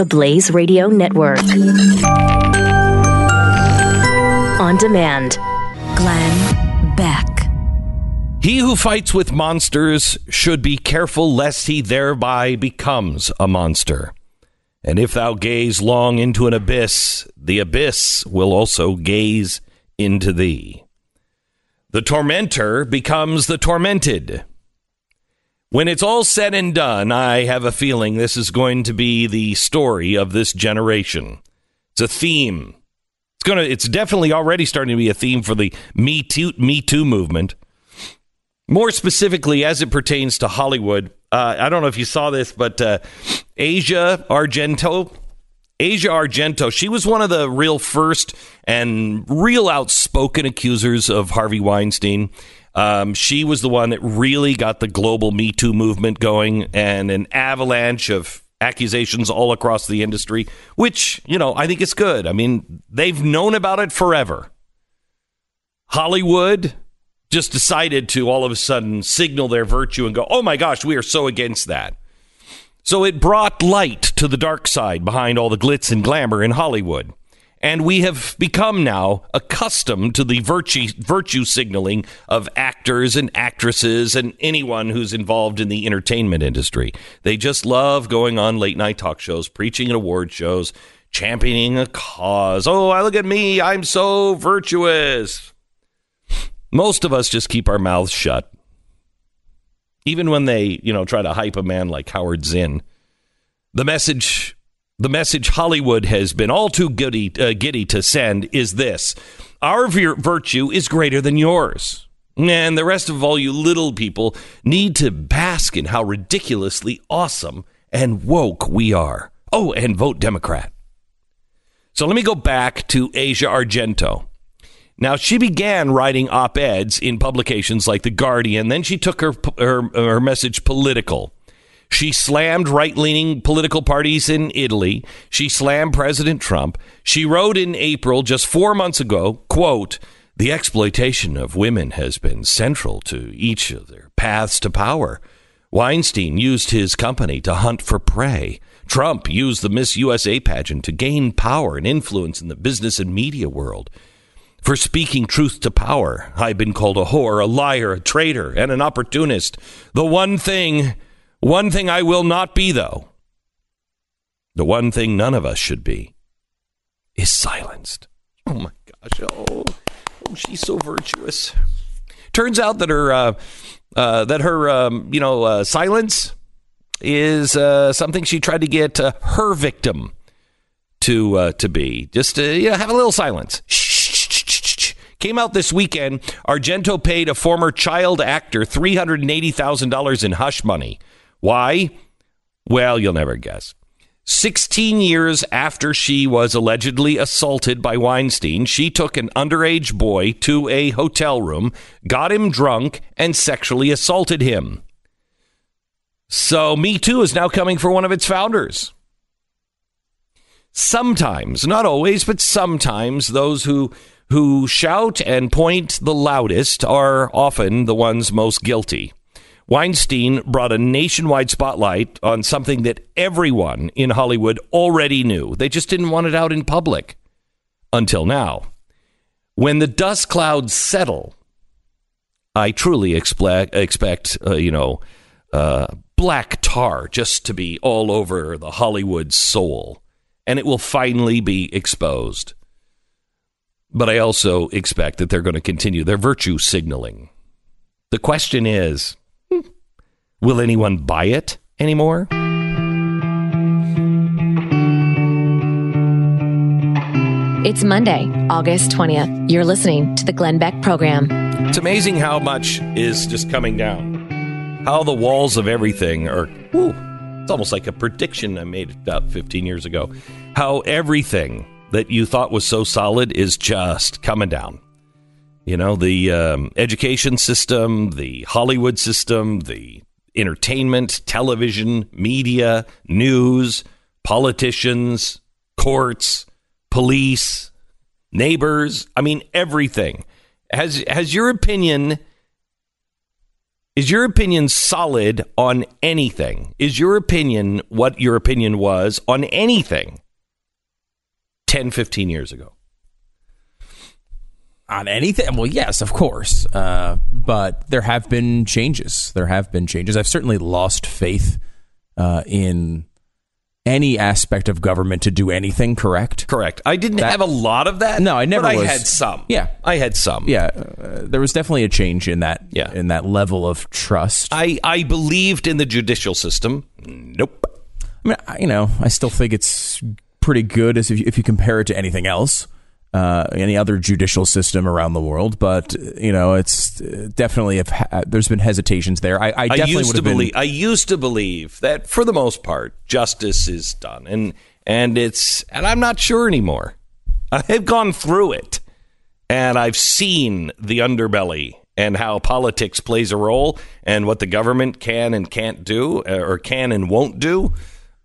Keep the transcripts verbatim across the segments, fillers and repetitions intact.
the Blaze Radio Network. On demand. Glenn Beck. He who fights with monsters should be careful lest he thereby becomes a monster. And if thou gaze long into an abyss, the abyss will also gaze into thee. The tormentor becomes the tormented. When it's all said and done, I have a feeling this is going to be the story of this generation. It's a theme. It's gonna. It's definitely already starting to be a theme for the Me Too, Me Too movement. More specifically, as it pertains to Hollywood, uh, I don't know if you saw this, but uh, Asia Argento, Asia Argento, she was one of the real first and real outspoken accusers of Harvey Weinstein. Um, she was the one that really got the global Me Too movement going and an avalanche of accusations all across the industry, which, you know, I think is good. I mean, they've known about it forever. Hollywood just decided to all of a sudden signal their virtue and go, oh my gosh, we are so against that. So it brought light to the dark side behind all the glitz and glamour in Hollywood. And we have become now accustomed to the virtue, virtue signaling of actors and actresses and anyone who's involved in the entertainment industry. They just love going on late night talk shows, preaching at award shows, championing a cause. Oh, I look at me. I'm so virtuous. Most of us just keep our mouths shut. Even when they, you know, try to hype a man like Howard Zinn. The message, the message Hollywood has been all too giddy, uh, giddy to send is this. Our vir- virtue is greater than yours. And the rest of all you little people need to bask in how ridiculously awesome and woke we are. Oh, and vote Democrat. So let me go back to Asia Argento. Now, she began writing op-eds in publications like The Guardian. Then she took her, her, her message political. She slammed right-leaning political parties in Italy. She slammed President Trump. She wrote in April, just four months ago, quote, the exploitation of women has been central to each of their paths to power. Weinstein used his company to hunt for prey. Trump used the Miss U S A pageant to gain power and influence in the business and media world. For speaking truth to power, I've been called a whore, a liar, a traitor, and an opportunist. The one thing, one thing I will not be, though, the one thing none of us should be, is silenced. Oh, my gosh. Oh, oh she's so virtuous. Turns out that her, uh, uh, that her, um, you know, uh, silence is uh, something she tried to get uh, her victim to uh, to be. Just to, you know, have a little silence. Shh. Came out this weekend, Argento paid a former child actor three hundred eighty thousand dollars in hush money. Why? Well, you'll never guess. sixteen years after she was allegedly assaulted by Weinstein, she took an underage boy to a hotel room, got him drunk, and sexually assaulted him. So Me Too is now coming for one of its founders. Sometimes, not always, but sometimes those who who shout and point the loudest are often the ones most guilty. Weinstein brought a nationwide spotlight on something that everyone in Hollywood already knew. They just didn't want it out in public until now. When the dust clouds settle, I truly expect, expect uh, you know, uh, black tar just to be all over the Hollywood soul, and it will finally be exposed. But I also expect that they're going to continue their virtue signaling. The question is, will anyone buy it anymore? It's Monday, August twentieth. You're listening to the Glenn Beck Program. It's amazing how much is just coming down. How the walls of everything are, whew, it's almost like a prediction I made about fifteen years ago. How everything that you thought was so solid is just coming down. You know, the um, education system, the Hollywood system, the entertainment, television, media, news, politicians, courts, police, neighbors. I mean, everything. Has has your opinion Is your opinion solid on anything? Is your opinion what your opinion was on anything ten, fifteen years ago? On anything? Well, yes, of course. Uh, but there have been changes. There have been changes. I've certainly lost faith uh, in any aspect of government to do anything correct. Correct. I didn't That- have a lot of that. No, I never but was. I had some. Yeah. I had some. Yeah, uh, there was definitely a change in that. Yeah. In that level of trust. I, I believed in the judicial system. Nope. I mean, I- you know, I still think it's pretty good as if you, if you compare it to anything else, uh, any other judicial system around the world. But you know, it's uh, definitely if ha- there's been hesitations there. I, I I definitely used would to have been. believe. I used to believe that for the most part, justice is done, and and it's and I'm not sure anymore. I've gone through it, and I've seen the underbelly and how politics plays a role, and what the government can and can't do, or can and won't do.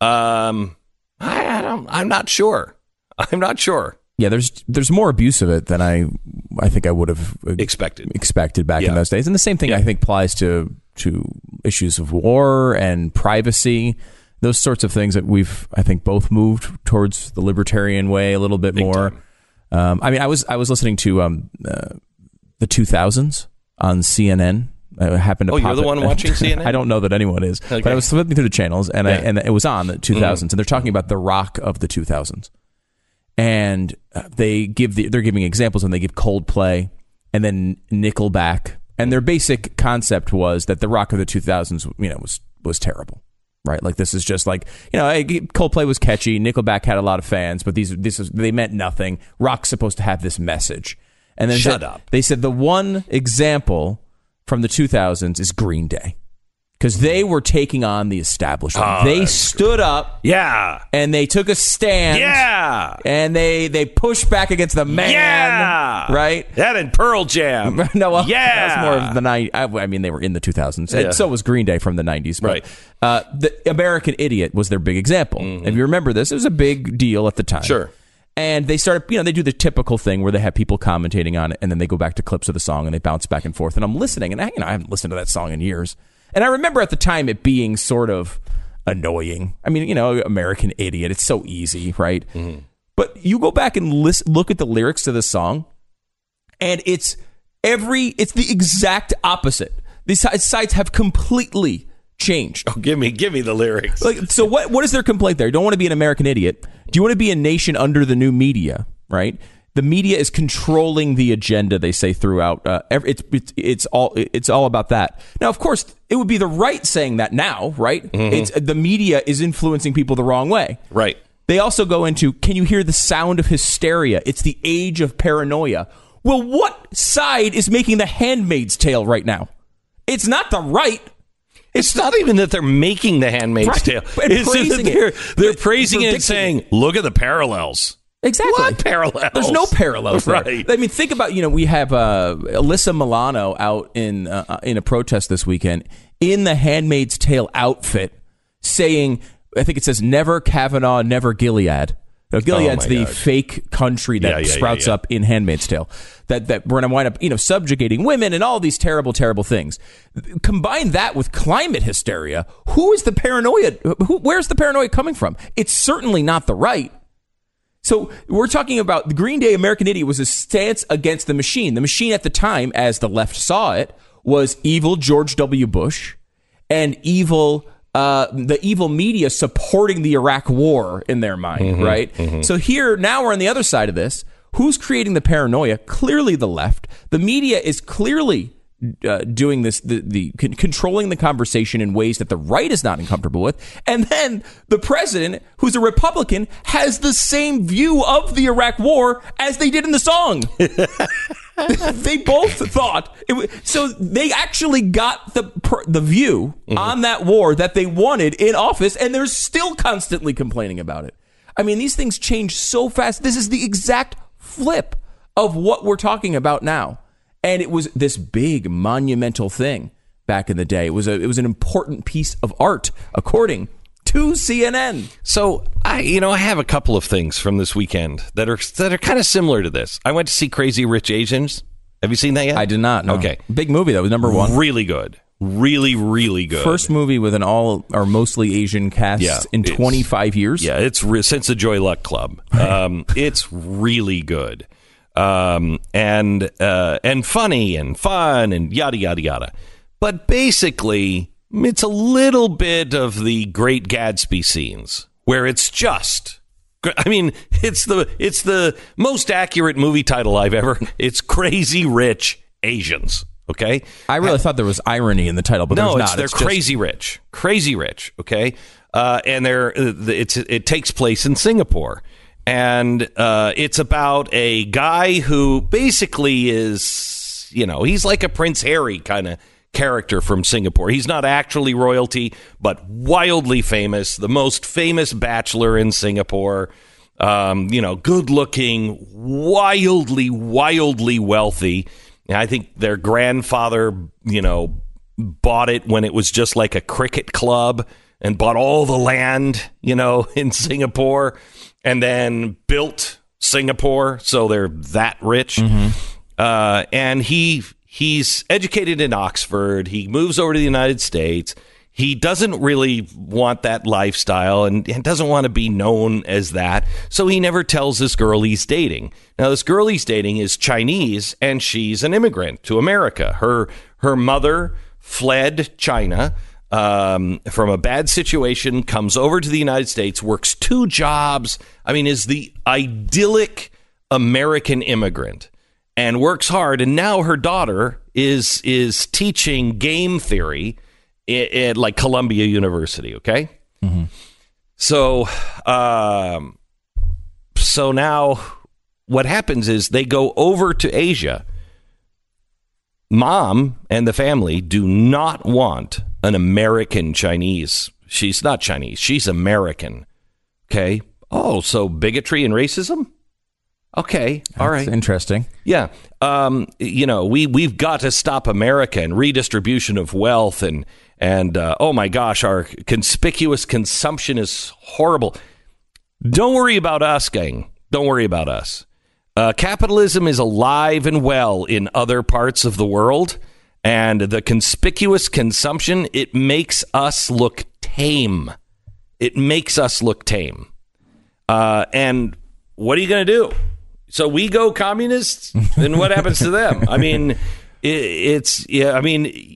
Um, I, I don't. I'm not sure. I'm not sure. Yeah, there's there's more abuse of it than I I think I would have Expected. expected back Yeah. in those days. And the same thing I think applies to to issues of war and privacy, those sorts of things that we've I think both moved towards the libertarian way a little bit Big more. Um, I mean, I was I was listening to um, uh, the two thousands on C N N. I happened to Oh, pop you're the it- one watching C N N? I don't know that anyone is, Okay. but I was flipping through the channels and I, Yeah. and it was on the two thousands, and they're talking about the rock of the two thousands. And uh, they give the, they're giving examples, and they give Coldplay and then Nickelback, and their basic concept was that the rock of the two thousands, you know, was was terrible, right? Like this is just like, you know, Coldplay was catchy, Nickelback had a lot of fans, but these this is they meant nothing. Rock's supposed to have this message, and then Shut they, up. They said the one example from the two thousands is Green Day, because they were taking on the establishment. Oh, they that's stood up Yeah. and they took a stand. Yeah. And they, they pushed back against the man. Yeah. Right? That and Pearl Jam. no, well, Yeah. that was more of the nineties. I, I mean, they were in the two thousands. Yeah. And so was Green Day from the nineties. But, Right. Uh, the American Idiot was their big example. If you remember this, it was a big deal at the time. Sure. And they started, you know, they do the typical thing where they have people commentating on it, and then they go back to clips of the song and they bounce back and forth. And I'm listening, and I, you know, I haven't listened to that song in years. And I remember at the time it being sort of annoying. I mean, you know, American Idiot, it's so easy, right? Mm-hmm. But you go back and listen, look at the lyrics to the song, and it's every, it's the exact opposite. These sides have completely changed. Oh, give me, give me the lyrics. Like, so what? What is their complaint there? You don't want to be an American idiot. Do you want to be a nation under the new media? Right? The media is controlling the agenda. They say throughout. Uh, every, it's, it's it's all it's all about that. Now, of course, it would be the right saying that now, right? Mm-hmm. It's the media is influencing people the wrong way. Right. They also go into, can you hear the sound of hysteria? It's the age of paranoia. Well, what side is making The Handmaid's Tale right now? It's not the right. It's not even that they're making The Handmaid's Right. Tale. And It's just that praising it. they're, they're But praising it and predicting saying, look at the parallels. Exactly. What parallels? There's no parallels there. Right. I mean, think about, you know, we have uh, Alyssa Milano out in uh, in a protest this weekend in the Handmaid's Tale outfit, saying, I think it says, never Kavanaugh, never Gilead. Now, Gilead's Oh, my the God. fake country that Yeah, yeah, yeah, sprouts yeah. up in Handmaid's Tale. That that we're going to wind up, you know, subjugating women and all these terrible, terrible things. Combine that with climate hysteria. Who is the paranoia? Who, where's the paranoia coming from? It's certainly not the right. So we're talking about the Green Day American Idiot was a stance against the machine. The machine at the time, as the left saw it, was evil George W. Bush and evil uh, the evil media supporting the Iraq war in their mind, mm-hmm, right? Mm-hmm. So here, now we're on the other side of this. Who's creating the paranoia? Clearly the left. The media is clearly uh, doing this, the, the con- controlling the conversation in ways that the right is not uncomfortable with. And then the president, who's a Republican, has the same view of the Iraq war as they did in the song. They both thought it was, so they actually got the the view mm-hmm. on that war that they wanted in office, and they're still constantly complaining about it. I mean, these things change so fast. This is the exact flip of what we're talking about now. And it was this big monumental thing back in the day. It was a it was an important piece of art, according to C N N. So I, you know, I have a couple of things from this weekend that are that are kind of similar to this. I went to see Crazy Rich Asians. Have you seen that yet? I did not. No. Okay, big movie. That was number one. Really good. Really, really good. First movie with an all or mostly Asian cast Yeah, in it's- twenty-five years. Yeah, it's re- since the Joy Luck Club. Um, it's really good, um, and uh, and funny and fun and yada yada yada. But basically, it's a little bit of the Great Gatsby scenes where it's just. I mean, it's the it's the most accurate movie title I've ever. It's Crazy Rich Asians. Okay, I really thought there was irony in the title, but no, there's it's, not. they're It's just- crazy rich, crazy rich. Okay, uh, and they're it's it takes place in Singapore, and uh, it's about a guy who basically is, you know, he's like a Prince Harry kind of character from Singapore. He's not actually royalty, but wildly famous, the most famous bachelor in Singapore. Um, you know, good looking, wildly, wildly wealthy. I think their grandfather, you know, bought it when it was just like a cricket club and bought all the land, you know, in Singapore and then built Singapore. So they're that rich. Mm-hmm. Uh, and he he's educated in Oxford. He moves over to the United States. He doesn't really want that lifestyle and, and doesn't want to be known as that. So he never tells this girl he's dating. Now, this girl he's dating is Chinese, and she's an immigrant to America. Her her mother fled China um, from a bad situation, comes over to the United States, works two jobs. I mean, is the idyllic American immigrant and works hard. And now her daughter is is teaching game theory at like Columbia University, okay? Mm-hmm. So, um, so now what happens is they go over to Asia. Mom and the family do not want an American Chinese. She's not Chinese. She's American, okay? Oh, so bigotry and racism? Okay, all right. That's interesting. Yeah. Um, you know, we, we've got to stop America and redistribution of wealth and And, uh, oh, my gosh, our conspicuous consumption is horrible. Don't worry about us, gang. Don't worry about us. Uh, capitalism is alive and well in other parts of the world. And the conspicuous consumption, it makes us look tame. It makes us look tame. Uh, and what are you going to do? So we go communists? Then what happens to them? I mean, it, it's, yeah, I mean...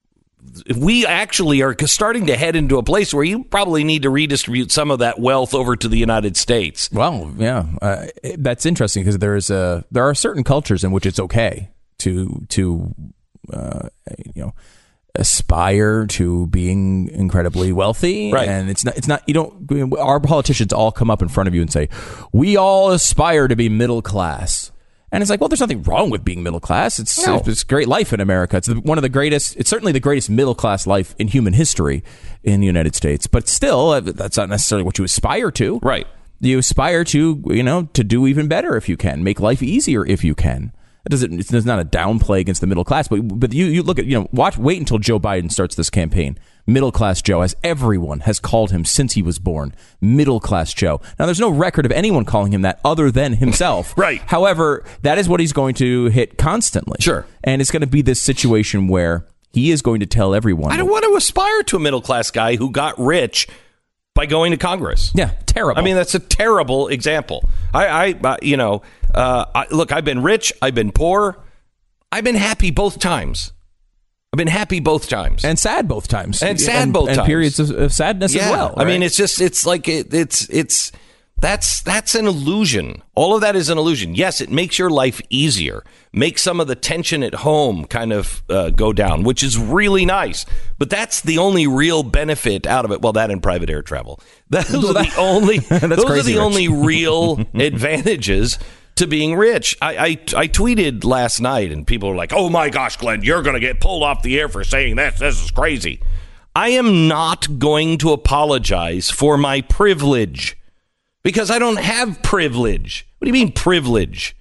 we actually are starting to head into a place where you probably need to redistribute some of that wealth over to the United States. Well, yeah, uh, that's interesting because there's a there are certain cultures in which it's okay to to uh, you know aspire to being incredibly wealthy, right? And it's not it's not you don't our politicians all come up in front of you and say we all aspire to be middle class. And it's like, well, there's nothing wrong with being middle class. It's, no. it's a great life in America. It's one of the greatest, it's certainly the greatest middle class life in human history in the United States. But still, that's not necessarily what you aspire to. Right. You aspire to, you know, to do even better if you can, make life easier if you can. It doesn't, it's not a downplay against the middle class, but but you, you look at, you know, watch, wait until Joe Biden starts this campaign. Middle class Joe, as everyone has called him since he was born. Middle class Joe. Now, there's no record of anyone calling him that other than himself. Right. However, that is what he's going to hit constantly. Sure. And it's going to be this situation where he is going to tell everyone. I don't want to aspire to a middle class guy who got rich by going to Congress. Yeah, terrible. I mean, that's a terrible example. I, I uh, you know, uh, I, look, I've been rich. I've been poor. I've been happy both times. I've been happy both times. And sad both times. And sad and, both and times. And periods of, of sadness yeah. as well. I right? mean, it's just, it's like, it, it's, it's, that's, that's an illusion. All of that is an illusion. Yes, it makes your life easier. Makes some of the tension at home kind of uh, go down, which is really nice. But that's the only real benefit out of it. Well, that and private air travel. Those are the only, those are the only real advantages to being rich. I, I I tweeted last night and people were like, oh my gosh, Glenn, you're going to get pulled off the air for saying this. This is crazy. I am not going to apologize for my privilege because I don't have privilege. What do you mean privilege?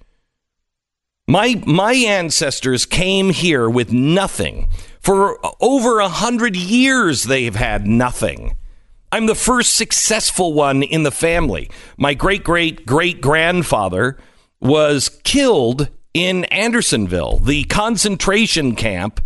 My my ancestors came here with nothing. For over a hundred years, they've had nothing. I'm the first successful one in the family. My great-great-great-grandfather was killed in Andersonville, the concentration camp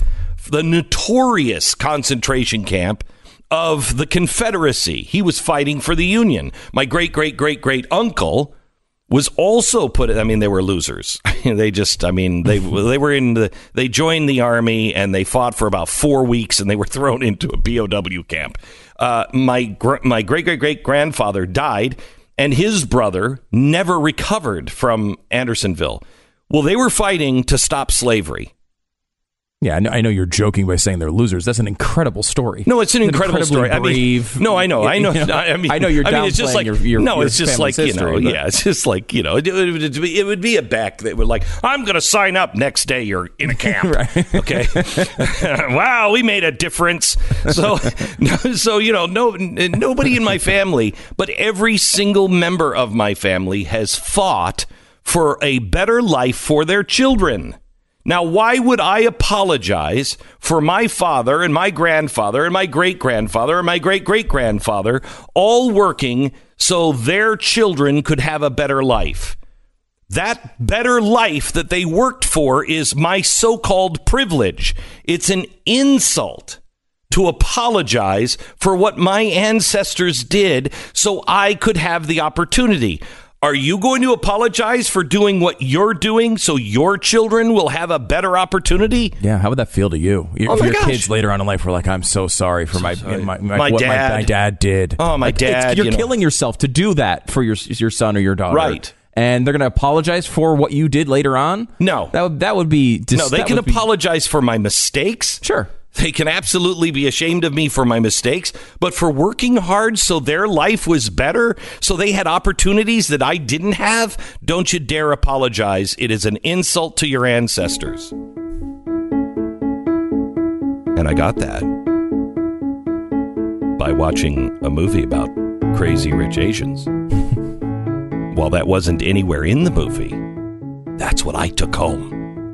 the notorious concentration camp of the Confederacy. He was fighting for the Union. My great, great, great, great uncle was also put, I mean, they were losers. They just, I mean, they they were in the, they joined the army and they fought for about four weeks and they were thrown into a P O W camp. Uh, my, gr- my great, great, great grandfather died and his brother never recovered from Andersonville. Well, they were fighting to stop slavery. Yeah, I know, I know you're joking by saying they're losers. That's an incredible story. No, it's an it's incredible story. Brave, I mean, no, I know, I know. You know I mean, I know you're I mean, it's just like your, your, no, your it's just like history, you know, but... yeah, it's just like you know, it, it, it would be a back that would like, I'm going to sign up next day. You're in a camp, okay? Wow, we made a difference. So, so you know, no, nobody in my family, but every single member of my family has fought for a better life for their children. Now, why would I apologize for my father and my grandfather and my great-grandfather and my great-great-grandfather all working so their children could have a better life? That better life that they worked for is my so-called privilege. It's an insult to apologize for what my ancestors did so I could have the opportunity. Are you going to apologize for doing what you're doing so your children will have a better opportunity? Yeah, how would that feel to you? If oh my your gosh. kids later on in life were like, I'm so sorry for so my, sorry. my, my, my what dad. my, my dad did. Oh, my like, dad. You're you know. killing yourself to do that for your your son or your daughter. Right. And they're going to apologize for what you did later on? No. That would, that would be... Dis- no, they can apologize be... for my mistakes. Sure. They can absolutely be ashamed of me for my mistakes, but for working hard so their life was better, so they had opportunities that I didn't have, don't you dare apologize. It is an insult to your ancestors. And I got that by watching a movie about crazy rich Asians. While that wasn't anywhere in the movie, that's what I took home.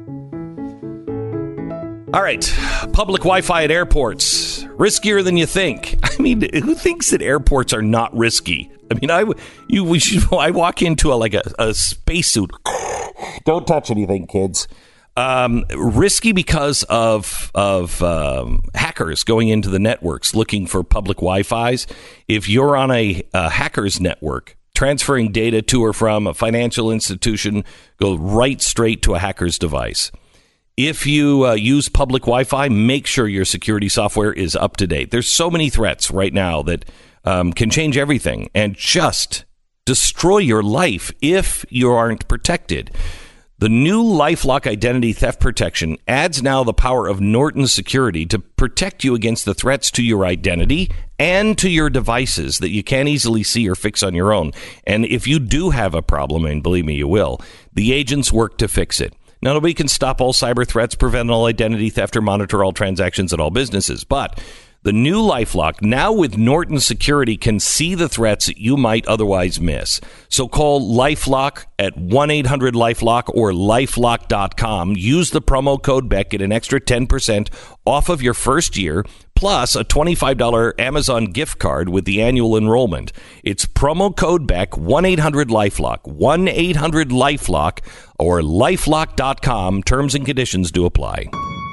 All right, public Wi-Fi at airports, riskier than you think. I mean, who thinks that airports are not risky? I mean, I you we should. I walk into a like a, a spacesuit. Don't touch anything, kids. Um, risky because of of um, hackers going into the networks looking for public Wi-Fi's. If you're on a, a hacker's network, transferring data to or from a financial institution, go right straight to a hacker's device. If you uh, use public Wi-Fi, make sure your security software is up to date. There's so many threats right now that um, can change everything and just destroy your life if you aren't protected. The new LifeLock Identity Theft Protection adds now the power of Norton Security to protect you against the threats to your identity and to your devices that you can't easily see or fix on your own. And if you do have a problem, and believe me, you will, the agents work to fix it. Now, nobody can stop all cyber threats, prevent all identity theft, or monitor all transactions at all businesses. But the new LifeLock, now with Norton Security, can see the threats that you might otherwise miss. So call LifeLock at one eight hundred LifeLock or lifelock dot com. Use the promo code Beck, get an extra ten percent off of your first year, plus a twenty-five dollars Amazon gift card with the annual enrollment. It's promo code Beck, one eight hundred LifeLock, one eight hundred LifeLock, or lifelock dot com. Terms and conditions do apply.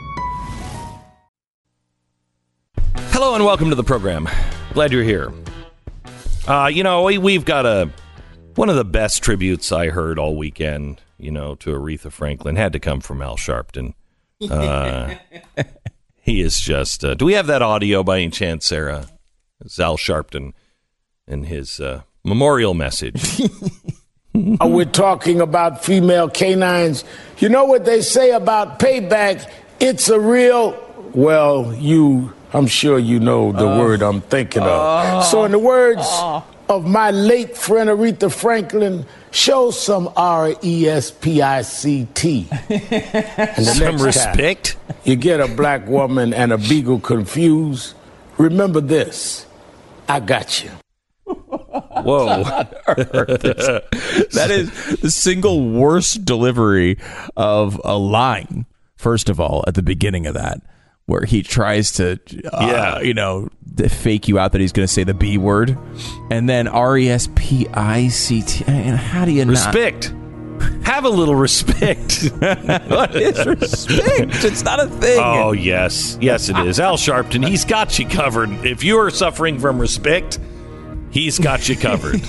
Hello and welcome to the program. Glad you're here. Uh, you know, we, we've got a one of the best tributes I heard all weekend, you know, to Aretha Franklin. Had to come from Al Sharpton. Uh, he is just... Uh, do we have that audio by any chance, Sarah? It's Al Sharpton and his uh, memorial message. We're talking about female canines. You know what they say about payback? It's a real... Well, you... I'm sure you know the uh, word I'm thinking of. Uh, so in the words uh, of my late friend Aretha Franklin, show some R E S P I C T. And the some respect. You get a black woman and a beagle confused. Remember this. I got you. Whoa. That is the single worst delivery of a line, first of all, at the beginning of that, where he tries to, uh, yeah. you know, fake you out that he's going to say the B word. And then R E S P I C T. How do you not? Respect. How have a little respect. What is respect? It's not a thing. Oh, yes. Yes, it is. Al Sharpton, he's got you covered. If you are suffering from respect, he's got you covered.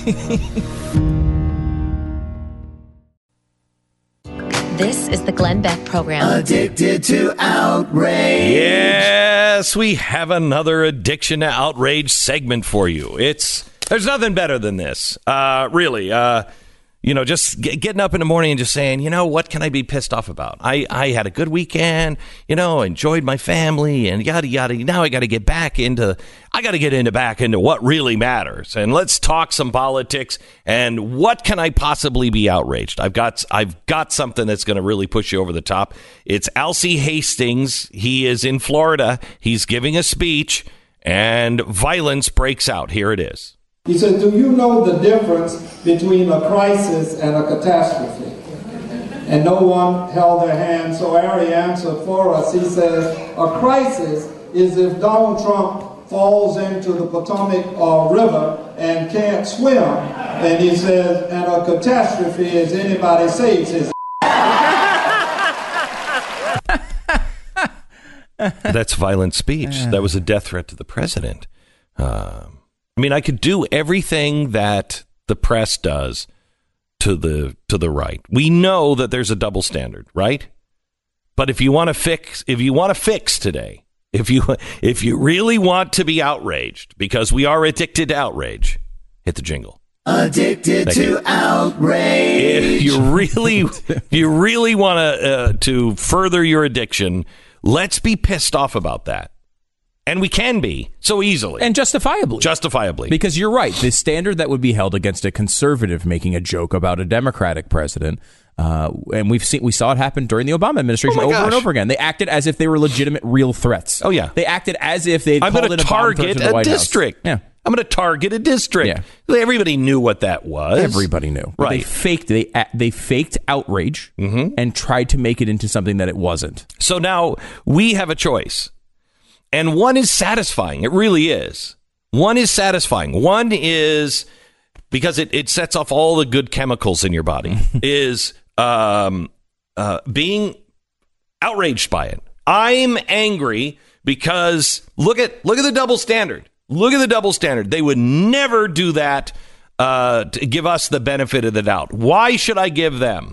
This is the Glenn Beck Program. Addicted to outrage. Yes, we have another addiction to outrage segment for you. It's there's nothing better than this. Uh, really. Uh, you know, just get, getting up in the morning and just saying, you know, what can I be pissed off about? I, I had a good weekend, you know, enjoyed my family and yada, yada. Now I got to get back into, I got to get into back into what really matters. And let's talk some politics and what can I possibly be outraged? I've got, I've got something that's going to really push you over the top. It's Alcee Hastings. He is in Florida. He's giving a speech and violence breaks out. Here it is. He said, do you know the difference between a crisis and a catastrophe? And no one held their hand, so Ari answered for us. He says, a crisis is if Donald Trump falls into the Potomac uh, River and can't swim. And he says, and a catastrophe is anybody saves his That's violent speech. That was a death threat to the president. Um, I mean, I could do everything that the press does to the to the right. We know that there's a double standard, right? But if you want to fix, if you want to fix today, if you if you really want to be outraged, because we are addicted to outrage, hit the jingle. Addicted Thank to you. outrage. If you really, if you really want to uh, to further your addiction, let's be pissed off about that. And we can be so easily. And justifiably. Justifiably. Because you're right. The standard that would be held against a conservative making a joke about a Democratic president, uh, and we've seen we saw it happen during the Obama administration Oh my over gosh. and over again. They acted as if they were legitimate, real threats. Oh, yeah. They acted as if they'd I'm called going in to a bomb threat target to the a White House. district. Yeah. I'm going to target a district. Yeah. Everybody knew what that was. Everybody knew. But Right. They faked they they faked outrage Mm-hmm. and tried to make it into something that it wasn't. So now we have a choice. And one is satisfying. It really is. One is satisfying. One is, because it, it sets off all the good chemicals in your body, is um, uh, being outraged by it. I'm angry because look at look at the double standard. Look at the double standard. They would never do that uh, to give us the benefit of the doubt. Why should I give them?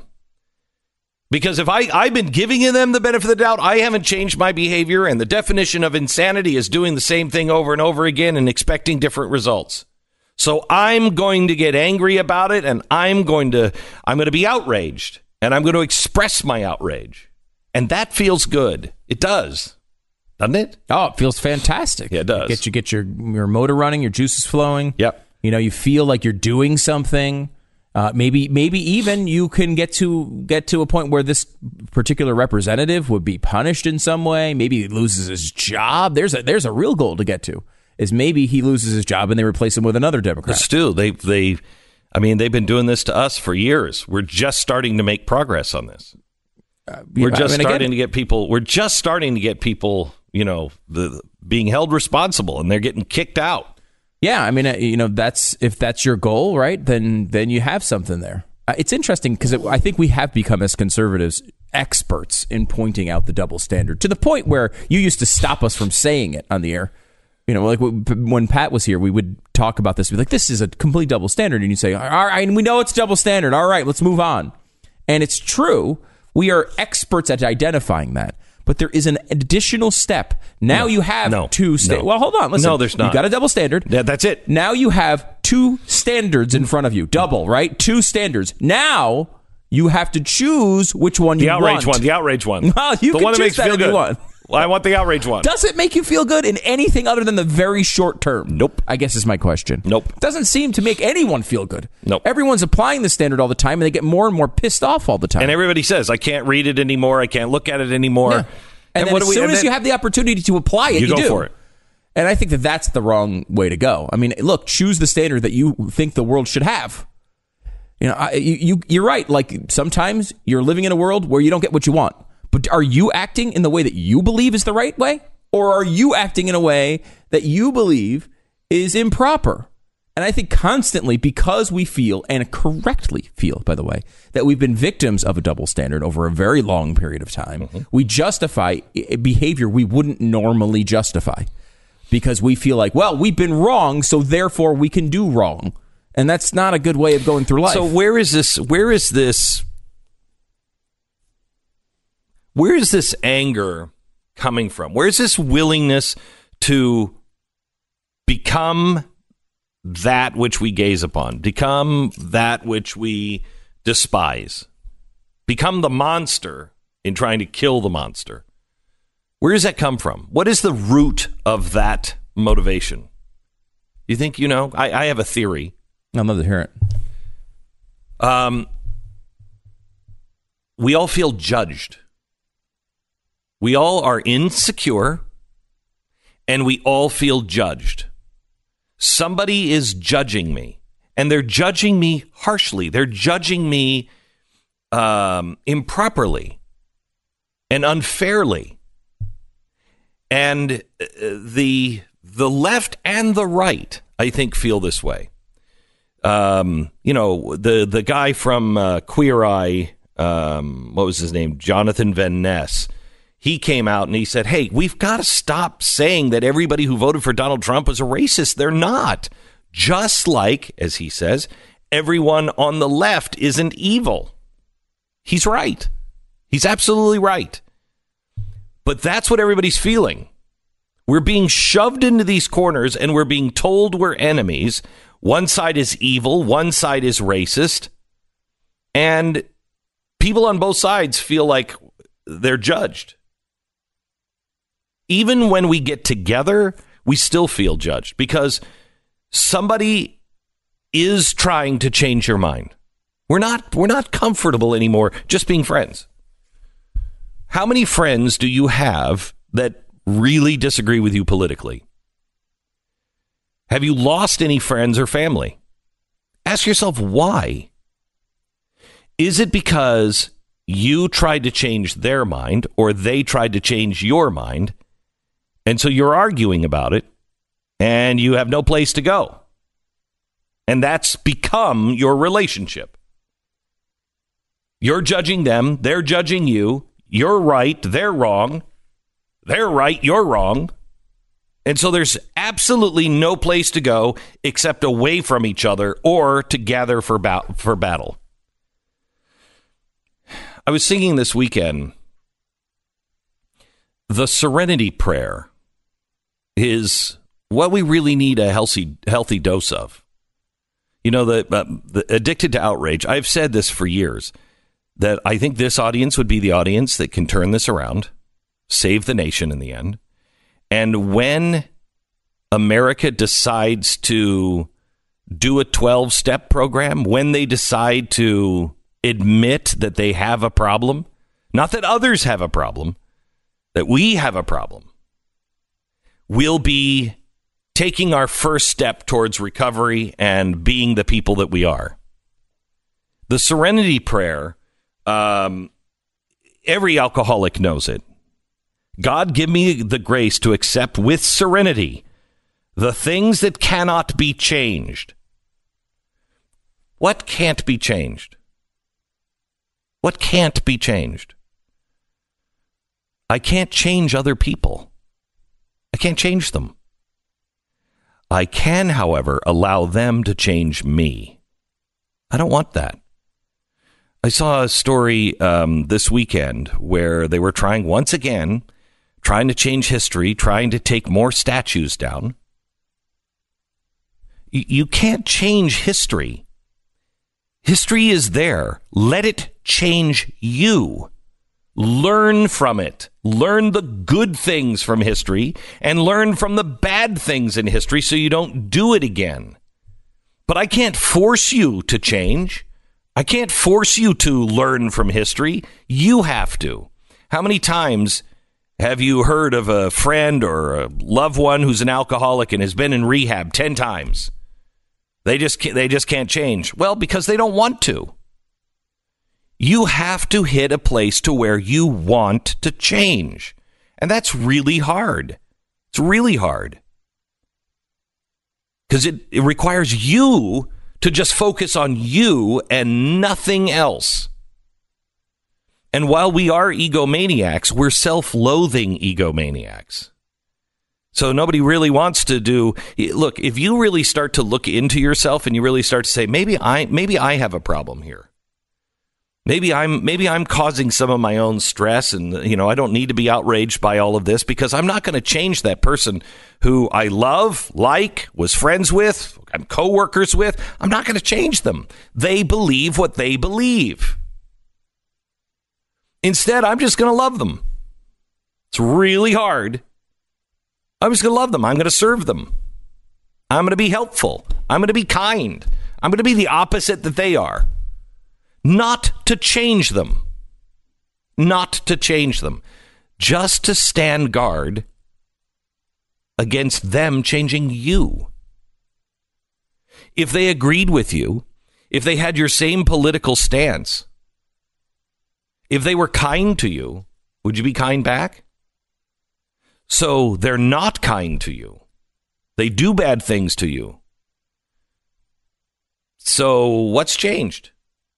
Because if I, I've been giving them the benefit of the doubt, I haven't changed my behavior, and the definition of insanity is doing the same thing over and over again and expecting different results. So I'm going to get angry about it, and I'm going to I'm going to be outraged, and I'm going to express my outrage. And that feels good. It does. Doesn't it? Oh, it feels fantastic. Yeah, it does. Get you get your your motor running, your juices flowing. Yep. You know, you feel like you're doing something. Uh, maybe maybe even you can get to get to a point where this particular representative would be punished in some way. Maybe he loses his job. There's a there's a real goal to get to. Is maybe he loses his job and they replace him with another Democrat. Stu, they they, I mean, they've been doing this to us for years. We're just starting to make progress on this. Uh, we're just I mean, starting again, to get people. We're just starting to get people. You know, the being held responsible, and they're getting kicked out. Yeah, I mean, uh, you know, that's if that's your goal, right? Then then you have something there. Uh, it's interesting because it, I think we have become, as conservatives, experts in pointing out the double standard to the point where you used to stop us from saying it on the air. You know, like when Pat was here, we would talk about this. We'd be like, this is a complete double standard. And you'd say, all right, we know it's double standard. All right, let's move on. And it's true. We are experts at identifying that. But there is an additional step. Now no, you have no, two standards. no. Well, hold on. Listen. No, there's not. You've got a double standard. Yeah, that's it. Now you have two standards in front of you. Double, right? Two standards. Now you have to choose which one the you want. The outrage one. The outrage one. Well, you the can one that choose makes that feel if good. you want. Well, I want the outrage one. Does it make you feel good in anything other than the very short term? Nope. I guess is my question. Nope. Doesn't seem to make anyone feel good. Nope. Everyone's applying the standard all the time, and they get more and more pissed off all the time. And everybody says, I can't read it anymore. I can't look at it anymore. Yeah. And, and then what as do we, soon and as then, you have the opportunity to apply it, you, you go do. for it. And I think that that's the wrong way to go. I mean, look, choose the standard that you think the world should have. You know, I, you, you you're right. Like sometimes you're living in a world where you don't get what you want. But are you acting in the way that you believe is the right way? Or are you acting in a way that you believe is improper? And I think constantly, because we feel, and correctly feel, by the way, that we've been victims of a double standard over a very long period of time, mm-hmm. we justify behavior we wouldn't normally justify. Because we feel like, well, we've been wrong, so therefore we can do wrong. And that's not a good way of going through life. So where is this, where is this, where is this anger coming from? Where is this willingness to become that which we gaze upon, become that which we despise, become the monster in trying to kill the monster? Where does that come from? What is the root of that motivation? You think you know? I, I have a theory. I'd love to hear it. Um, we all feel judged. We all are insecure, and we all feel judged. Somebody is judging me, and they're judging me harshly. They're judging me um, improperly and unfairly. And the the left and the right, I think, feel this way. Um, you know, the the guy from uh, Queer Eye, um, what was his name? Jonathan Van Ness. He came out and he said, hey, we've got to stop saying that everybody who voted for Donald Trump was a racist. They're not. Just like, as he says, everyone on the left isn't evil. He's right. He's absolutely right. But that's what everybody's feeling. We're being shoved into these corners and we're being told we're enemies. One side is evil. One side is racist. And people on both sides feel like they're judged. Even when we get together, we still feel judged because somebody is trying to change your mind. We're not, we're not comfortable anymore just being friends. How many friends do you have that really disagree with you politically? Have you lost any friends or family? Ask yourself why. Is it because you tried to change their mind or they tried to change your mind? And so you're arguing about it and you have no place to go. And that's become your relationship. You're judging them. They're judging you. You're right. They're wrong. They're right. You're wrong. And so there's absolutely no place to go except away from each other or to gather for, ba- for battle. I was singing this weekend, the Serenity Prayer is what we really need a healthy, healthy dose of. You know, the, uh, the addicted to outrage. I've said this for years, that I think this audience would be the audience that can turn this around, save the nation in the end. And when America decides to do a twelve-step program, when they decide to admit that they have a problem, not that others have a problem, that we have a problem, we'll be taking our first step towards recovery and being the people that we are. The Serenity Prayer, um, every alcoholic knows it. God, give me the grace to accept with serenity the things that cannot be changed. What can't be changed? What can't be changed? I can't change other people. I can't change them. I can, however, allow them to change me. I don't want that. I saw a story um, this weekend where they were trying once again, trying to change history, trying to take more statues down. Y- you can't change history. History is there. Let it change you. Learn from it. Learn the good things from history and learn from the bad things in history so you don't do it again. But I can't force you to change. I can't force you to learn from history. You have to. How many times have you heard of a friend or a loved one who's an alcoholic and has been in rehab ten times? They just can't, they just can't change. Well, because they don't want to. You have to hit a place to where you want to change. And that's really hard. It's really hard. because it, it requires you to just focus on you and nothing else. And while we are egomaniacs, we're self-loathing egomaniacs. So nobody really wants to do. Look, if you really start to look into yourself and you really start to say, maybe I, maybe I have a problem here. Maybe I'm, maybe I'm causing some of my own stress, and you know I don't need to be outraged by all of this because I'm not going to change that person who I love, like, was friends with, I'm coworkers with. I'm not going to change them. They believe what they believe. Instead, I'm just going to love them. It's really hard. I'm just going to love them. I'm going to serve them. I'm going to be helpful. I'm going to be kind. I'm going to be the opposite that they are. Not to change them. Not to change them. Just to stand guard against them changing you. If they agreed with you, if they had your same political stance, if they were kind to you, would you be kind back? So they're not kind to you. They do bad things to you. So what's changed?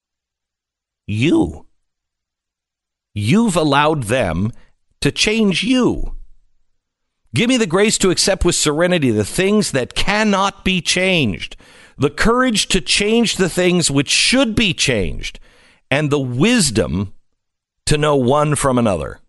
You. You've allowed them to change you. Give me the grace to accept with serenity the things that cannot be changed, the courage to change the things which should be changed, and the wisdom to know one from another.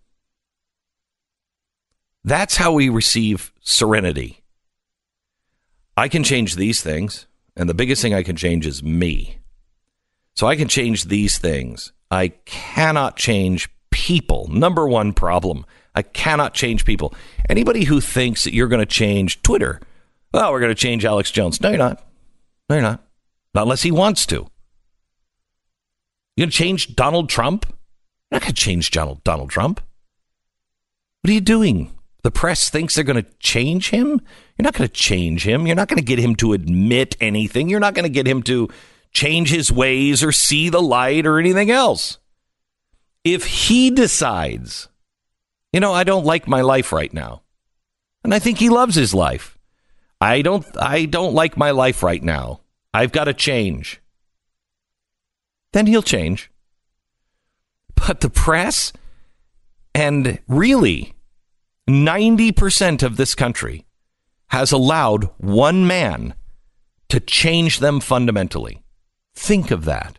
That's how we receive serenity. I can change these things, and the biggest thing I can change is me. So I can change these things. I cannot change people. Number one problem, I cannot change people. Anybody who thinks that you're going to change Twitter, well, we're going to change Alex Jones. No, you're not. No, you're not. Not unless he wants to. You're going to change Donald Trump? You're not going to change Donald, Donald Trump. What are you doing? The press thinks they're going to change him? You're not going to change him. You're not going to get him to admit anything. You're not going to get him to change his ways or see the light or anything else. If he decides, you know, I don't like my life right now, and I think he loves his life. I don't, I don't like my life right now. I've got to change. Then he'll change. But the press, and really ninety percent of this country, has allowed one man to change them fundamentally. Think of that.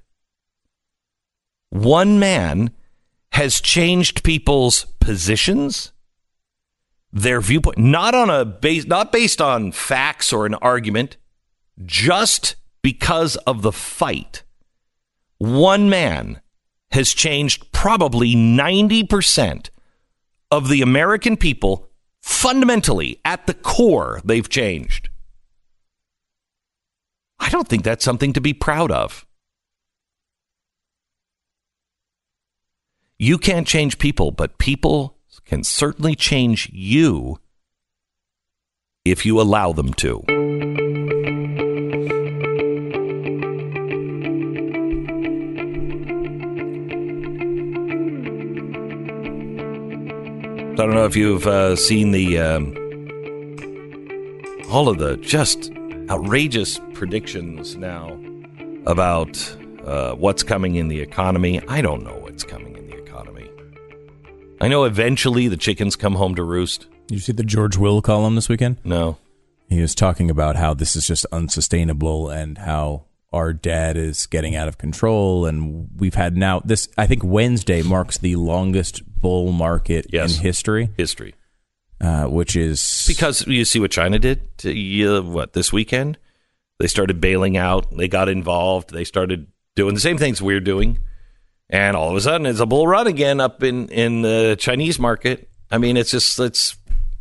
One man has changed people's positions, their viewpoint, not on a base, not based on facts or an argument, just because of the fight. One man has changed probably ninety percent of the American people fundamentally. At the core, they've changed. I don't think that's something to be proud of. You can't change people, but people can certainly change you if you allow them to. I don't know if you've uh, seen the um, all of the just outrageous predictions now about uh, what's coming in the economy. I don't know what's coming in the economy. I know eventually the chickens come home to roost. Did you see the George Will column this weekend? No. He was talking about how this is just unsustainable and how our debt is getting out of control. And we've had now this, I think Wednesday marks the longest bull market yes. in history. History. Uh, which is... Because you see what China did, to, uh, what, this weekend? They started bailing out. They got involved. They started doing the same things we're doing. And all of a sudden, it's a bull run again up in, in the Chinese market. I mean, it's just, it's,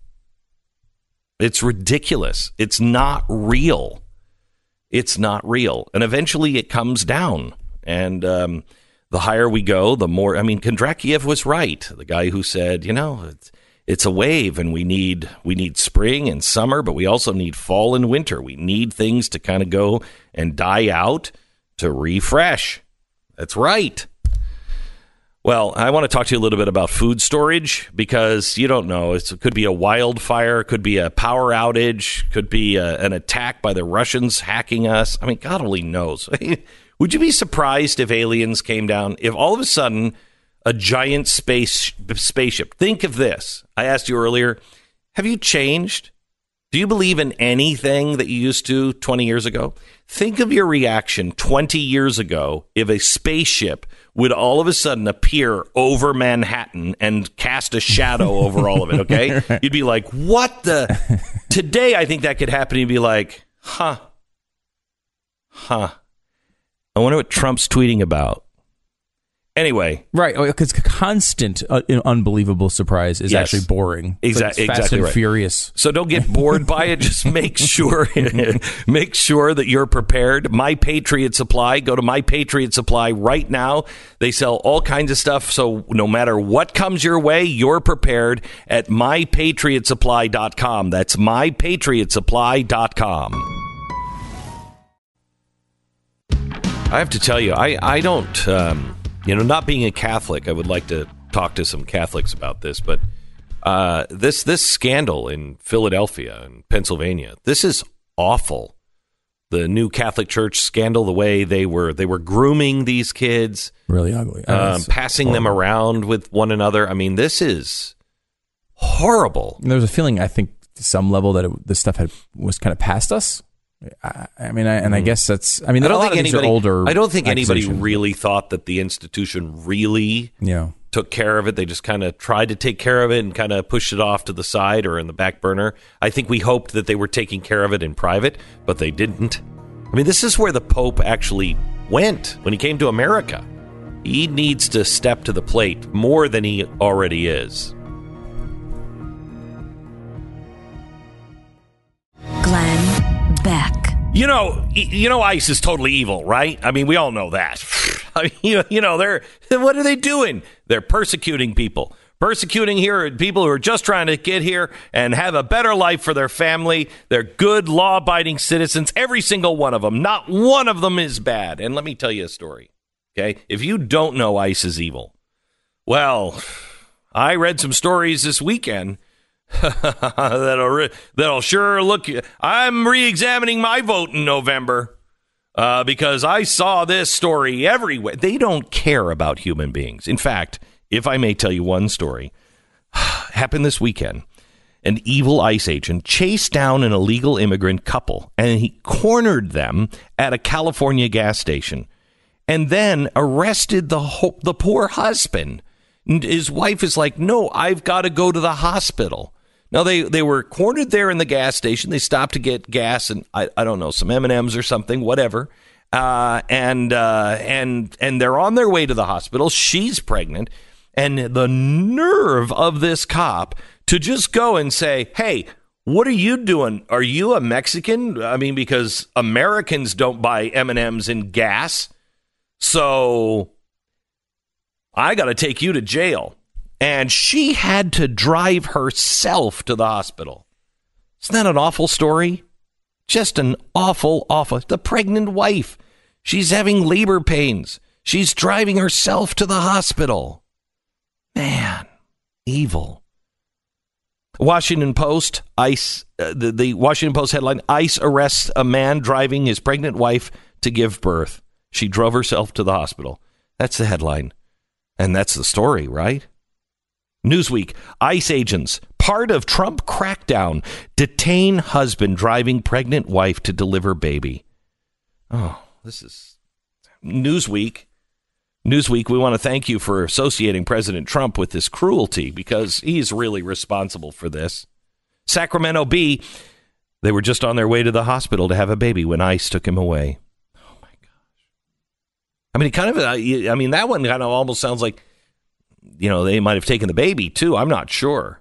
it's ridiculous. It's not real. It's not real. And eventually it comes down. And um, the higher we go, the more, I mean, Kondratiev was right. The guy who said, you know, it's, it's a wave and we need, we need spring and summer, but we also need fall and winter. We need things to kind of go and die out to refresh. That's right. Well, I want to talk to you a little bit about food storage because you don't know. It's, it could be a wildfire, could be a power outage, could be a, an attack by the Russians hacking us. I mean, God only knows. Would you be surprised if aliens came down? If all of a sudden a giant space spaceship, think of this. I asked you earlier, have you changed? Do you believe in anything that you used to twenty years ago? Think of your reaction twenty years ago if a spaceship would all of a sudden appear over Manhattan and cast a shadow over all of it, okay? You'd be like, what the? Today, I think that could happen. You'd be like, huh, huh. I wonder what Trump's tweeting about. Anyway. Right, because constant uh, unbelievable surprise is yes. actually boring. Exactly, like Fast exactly and right. Furious. So don't get bored by it. Just make sure, make sure that you're prepared. My Patriot Supply. Go to My Patriot Supply right now. They sell all kinds of stuff. So no matter what comes your way, you're prepared at my patriot supply dot com. That's my patriot supply dot com. I have to tell you, I I don't. Um, You know, not being a Catholic, I would like to talk to some Catholics about this, but uh, this this scandal in Philadelphia and Pennsylvania, this is awful. The new Catholic Church scandal, the way they were they were grooming these kids, really ugly, um, passing horrible. them around with one another. I mean, this is horrible. And there was a feeling, I think, to some level that it, this stuff had was kind of past us. I, I mean, I, and I guess that's. I mean, I don't a lot think of these anybody. are older. I don't think anybody accusations. really thought that the institution really yeah. took care of it. They just kind of tried to take care of it and kind of pushed it off to the side or in the back burner. I think we hoped that they were taking care of it in private, but they didn't. I mean, this is where the Pope actually went when he came to America. He needs to step to the plate more than he already is. Glenn Beck. You know, you know, ICE is totally evil, right? I mean, we all know that. I mean, you know, you know, they're what are they doing? They're persecuting people, persecuting here people who are just trying to get here and have a better life for their family. They're good, law-abiding citizens, every single one of them. Not one of them is bad. And let me tell you a story. Okay, if you don't know ICE is evil, well, I read some stories this weekend. that'll re- that'll sure look. I'm re-examining my vote in November uh, because I saw this story everywhere. They don't care about human beings. In fact, if I may tell you one story, happened this weekend. An evil ICE agent chased down an illegal immigrant couple and he cornered them at a California gas station and then arrested the ho- the poor husband. And his wife is like, no, I've got to go to the hospital. Now, they, they were cornered there in the gas station. They stopped to get gas and, I, I don't know, some M and M's or something, whatever. Uh, and, uh, and, and they're on their way to the hospital. She's pregnant. And the nerve of this cop to just go and say, hey, what are you doing? Are you a Mexican? I mean, because Americans don't buy M and M's and gas. So I got to take you to jail. And she had to drive herself to the hospital. Isn't that an awful story? Just an awful, awful. The pregnant wife. She's having labor pains. She's driving herself to the hospital. Man, evil. Washington Post, ICE, uh, the, the Washington Post headline, ICE arrests a man driving his pregnant wife to give birth. She drove herself to the hospital. That's the headline. And that's the story, right? Newsweek, ICE agents, part of Trump crackdown, detain husband driving pregnant wife to deliver baby. Oh, this is Newsweek. Newsweek, we want to thank you for associating President Trump with this cruelty because he's really responsible for this. Sacramento Bee, they were just on their way to the hospital to have a baby when ICE took him away. Oh, my gosh. I mean, it kind of, I mean, that one kind of almost sounds like, you know, they might have taken the baby, too. I'm not sure.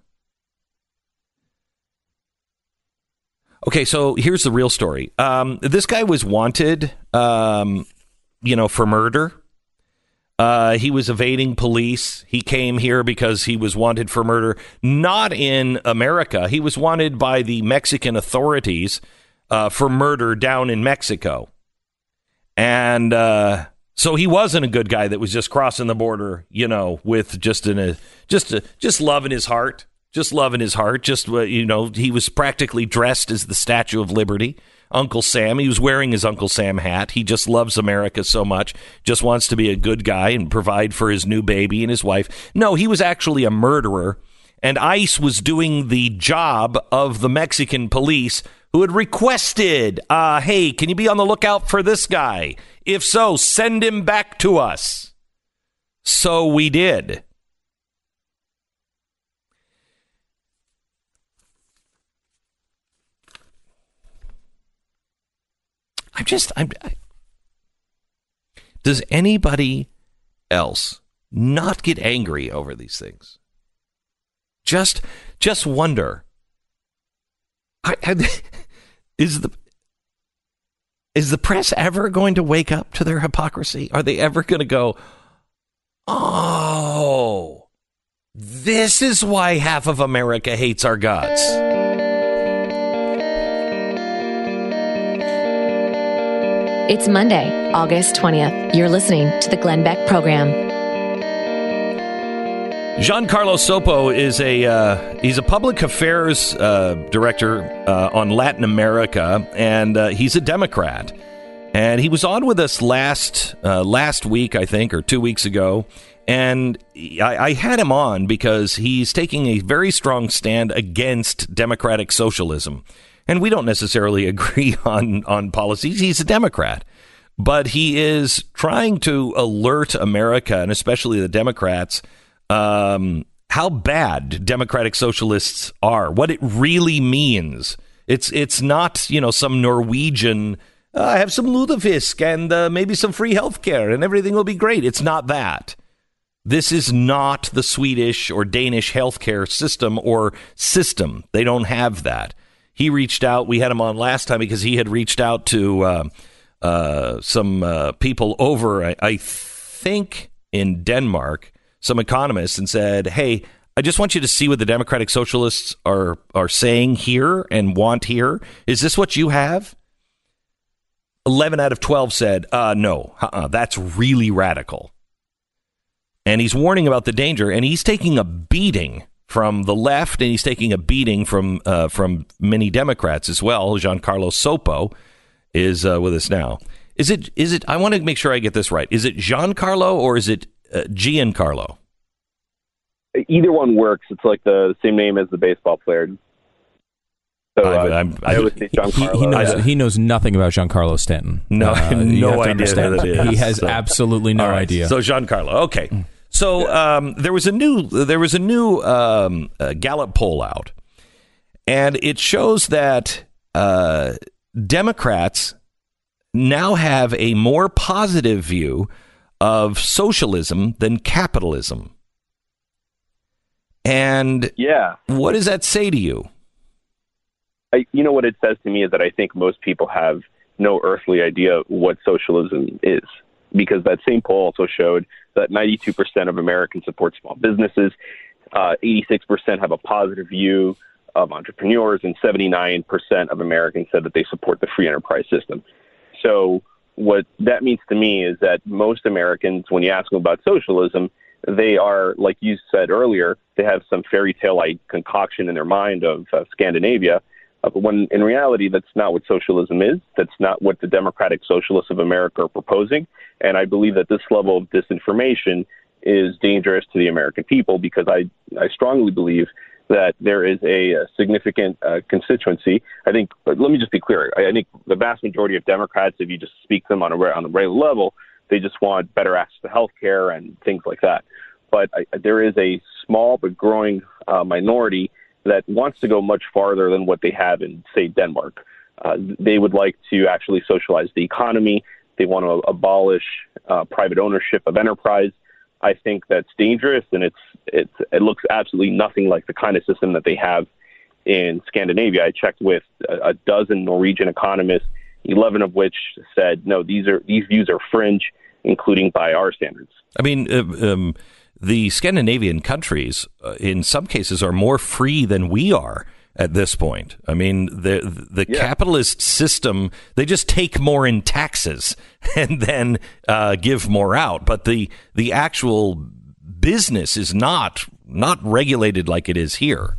Okay, so here's the real story. Um, this guy was wanted, um, you know, for murder. Uh, he was evading police. He came here because he was wanted for murder. Not in America. He was wanted by the Mexican authorities uh, for murder down in Mexico. And uh, So he wasn't a good guy that was just crossing the border, you know, with just in a just a, just love in his heart, just love in his heart. Just, you know, he was practically dressed as the Statue of Liberty. Uncle Sam, he was wearing his Uncle Sam hat. He just loves America so much, just wants to be a good guy and provide for his new baby and his wife. No, he was actually a murderer, and ICE was doing the job of the Mexican police who had requested, uh, hey, can you be on the lookout for this guy? If so, send him back to us. So we did. I'm just, I'm, I, does anybody else not get angry over these things? Just, just wonder. I, I, is the is the press ever going to wake up to their hypocrisy? Are they ever going to go, oh, this is why half of America hates our guts? It's Monday, August twentieth. You're listening to the Glenn Beck Program. Giancarlo Sopo is a uh, he's a public affairs uh, director uh, on Latin America, and uh, he's a Democrat. And he was on with us last uh, last week, I think, or two weeks ago. And I, I had him on because he's taking a very strong stand against democratic socialism. And we don't necessarily agree on, on policies. He's a Democrat. But he is trying to alert America, and especially the Democrats, um, how bad democratic socialists are, what it really means. It's it's not, you know, some Norwegian, uh, I have some lutefisk and uh, maybe some free health care and everything will be great. It's not that. This is not the Swedish or Danish healthcare system or system. They don't have that. He reached out. We had him on last time because he had reached out to uh, uh, some uh, people over, I, I think, in Denmark, some economists, and said, hey, I just want you to see what the Democratic Socialists are are saying here and want here. Is this what you have? eleven out of twelve said, uh, no, uh-uh, that's really radical. And he's warning about the danger, and he's taking a beating from the left, and he's taking a beating from uh, from many Democrats as well. Giancarlo Sopo is uh, with us now. Is it? Is it? I want to make sure I get this right. Is it Giancarlo or is it uh, Giancarlo? Either one works. It's like the same name as the baseball player. So uh, I, I'm, I, I would say Giancarlo. He, he, knows, he knows nothing about Giancarlo Stanton. No, uh, no idea who that is. He has so, absolutely no right, idea. So Giancarlo, okay. So um, there was a new there was a new um, uh, Gallup poll out, and it shows that uh, Democrats now have a more positive view of socialism than capitalism. And yeah, what does that say to you? I, you know what it says to me is that I think most people have no earthly idea what socialism is, because that same poll also showed that ninety-two percent of Americans support small businesses, uh, eighty-six percent have a positive view of entrepreneurs, and seventy-nine percent of Americans said that they support the free enterprise system. So what that means to me is that most Americans, when you ask them about socialism, they are, like you said earlier, they have some fairy tale-like concoction in their mind of uh, Scandinavia. Uh, but when in reality, that's not what socialism is. That's not what the Democratic Socialists of America are proposing. And I believe that this level of disinformation is dangerous to the American people, because I, I strongly believe that there is a, a significant uh, constituency. I think, let me just be clear, I, I think the vast majority of Democrats, if you just speak to them on a, on a regular level, they just want better access to health care and things like that. But I, there is a small but growing uh, minority that wants to go much farther than what they have in, say, Denmark. Uh, they would like to actually socialize the economy. They want to abolish uh, private ownership of enterprise. I think that's dangerous, and it's, it's it looks absolutely nothing like the kind of system that they have in Scandinavia. I checked with a, a dozen Norwegian economists, eleven of which said, no, these are these views are fringe, including by our standards. I mean, uh, um, the Scandinavian countries, uh, in some cases, are more free than we are. at this point. I mean, the the Yeah. capitalist system, they just take more in taxes and then uh, give more out. But the the actual business is not not regulated like it is here.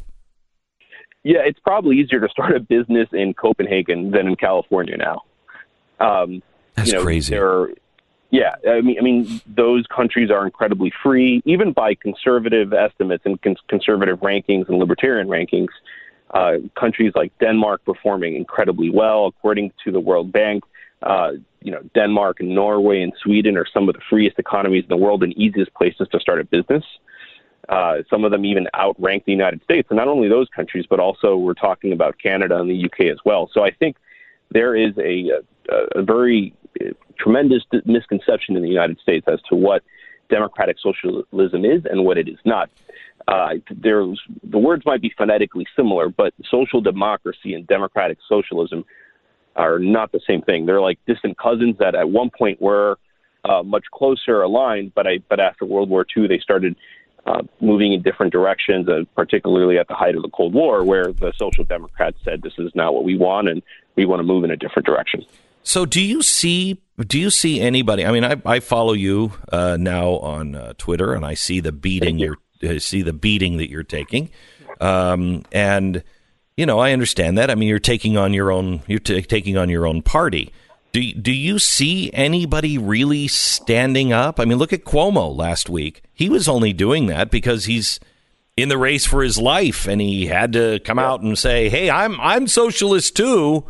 Yeah, it's probably easier to start a business in Copenhagen than in California now. Um, That's you know, crazy. There are, yeah, I mean, I mean, those countries are incredibly free, even by conservative estimates and cons- conservative rankings and libertarian rankings. Uh, countries like Denmark performing incredibly well, according to the World Bank. Uh, you know, Denmark and Norway and Sweden are some of the freest economies in the world and easiest places to start a business. Uh, some of them even outrank the United States. And not only those countries, but also we're talking about Canada and the U K as well. So I think there is a, a, a very tremendous misconception in the United States as to what democratic socialism is and what it is not. Uh, there's, the words might be phonetically similar, but social democracy and democratic socialism are not the same thing. They're like distant cousins that at one point were uh, much closer aligned, but I, but after World War Two, they started uh, moving in different directions, uh, particularly at the height of the Cold War, where the Social Democrats said this is not what we want and we want to move in a different direction. So do you see do you see anybody? I mean, I, I follow you uh, now on uh, Twitter, and I see the beating you're I see the beating that you're taking, um, and you know I understand that. I mean, you're taking on your own you're t- taking on your own party. Do do you see anybody really standing up? I mean, look at Cuomo last week. He was only doing that because he's in the race for his life, and he had to come out and say, "Hey, I'm I'm socialist too."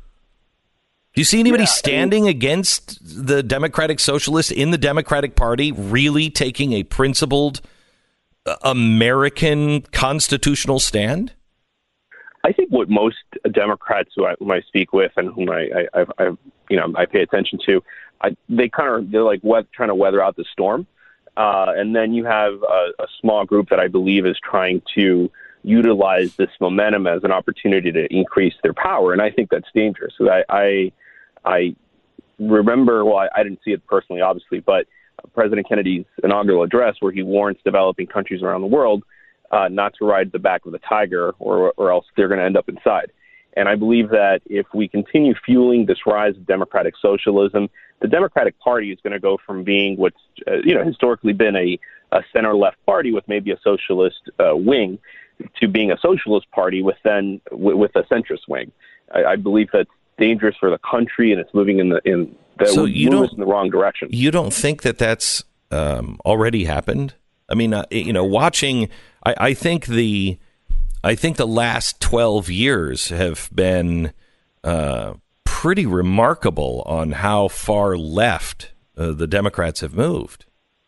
Do you see anybody Yeah, standing I mean, against the Democratic Socialists in the Democratic Party really taking a principled uh, American constitutional stand? I think what most Democrats who I, whom I speak with and whom I, I, I, I you know, I pay attention to, I, they kind of they're like what, trying to weather out the storm, uh, and then you have a, a small group that I believe is trying to utilize this momentum as an opportunity to increase their power, and I think that's dangerous. So I, I, I remember, well, I, I didn't see it personally, obviously, but President Kennedy's inaugural address, where he warns developing countries around the world uh, not to ride the back of the tiger, or, or else they're going to end up inside. And I believe that if we continue fueling this rise of democratic socialism, the Democratic Party is going to go from being what's uh, you know historically been a, a center-left party with maybe a socialist uh, wing, to being a socialist party with then with a centrist wing. I, I believe that's dangerous for the country, and it's moving in the in that So would you move don't- us in the wrong direction. You don't think that that's um, already happened? I mean, uh, you know, watching, I, I think the, I think the last twelve years have been uh, pretty remarkable on how far left uh, the Democrats have moved.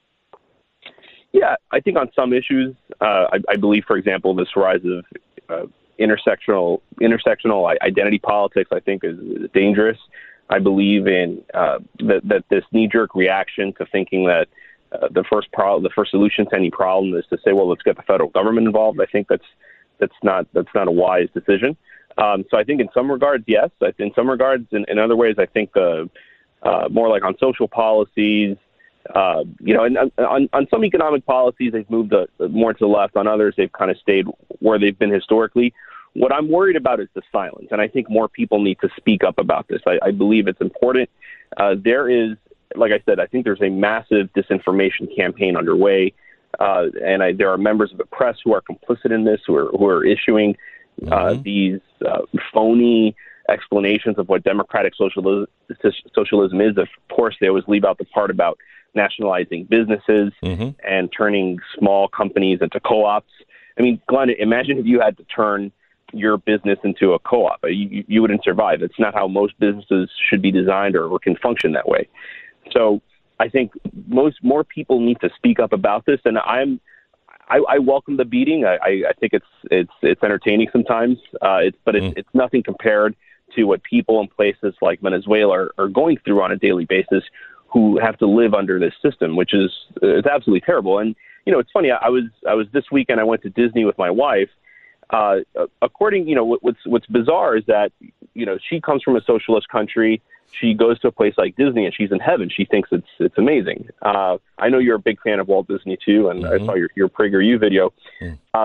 Yeah, I think on some issues, uh, I, I believe, for example, this rise of uh, intersectional intersectional identity politics, I think, is, is dangerous. I believe in uh, that, that this knee-jerk reaction to thinking that uh, the first pro- the first solution to any problem is to say, well, let's get the federal government involved. I think that's that's not that's not a wise decision. Um, so I think in some regards, yes. In some regards, in, in other ways, I think uh, uh, more like on social policies. Uh, you know, and on, on some economic policies, they've moved uh, more to the left. On others, they've kind of stayed where they've been historically. What I'm worried about is the silence, and I think more people need to speak up about this. I, I believe it's important. Uh, there is, like I said, I think there's a massive disinformation campaign underway, uh, and I, there are members of the press who are complicit in this, who are, who are issuing uh, mm-hmm. these uh, phony explanations of what democratic socialism, socialism is. Of course, they always leave out the part about nationalizing businesses mm-hmm. and turning small companies into co-ops. I mean, Glenn, imagine if you had to turn your business into a co-op. You, you wouldn't survive. It's not how most businesses should be designed or, or can function that way. So I think most more people need to speak up about this, and I'm I, I welcome the beating. I, I think it's it's it's entertaining sometimes, uh, it's, but it's, mm. it's nothing compared to what people in places like Venezuela are, are going through on a daily basis, who have to live under this system, which is it's absolutely terrible. And you know, it's funny. I was I was this weekend. I went to Disney with my wife. Uh, according, you know, what, what's what's bizarre is that you know she comes from a socialist country. She goes to a place like Disney and she's in heaven. She thinks it's it's amazing. Uh, I know you're a big fan of Walt Disney too, and mm-hmm. I saw your your PragerU video. Mm. Uh,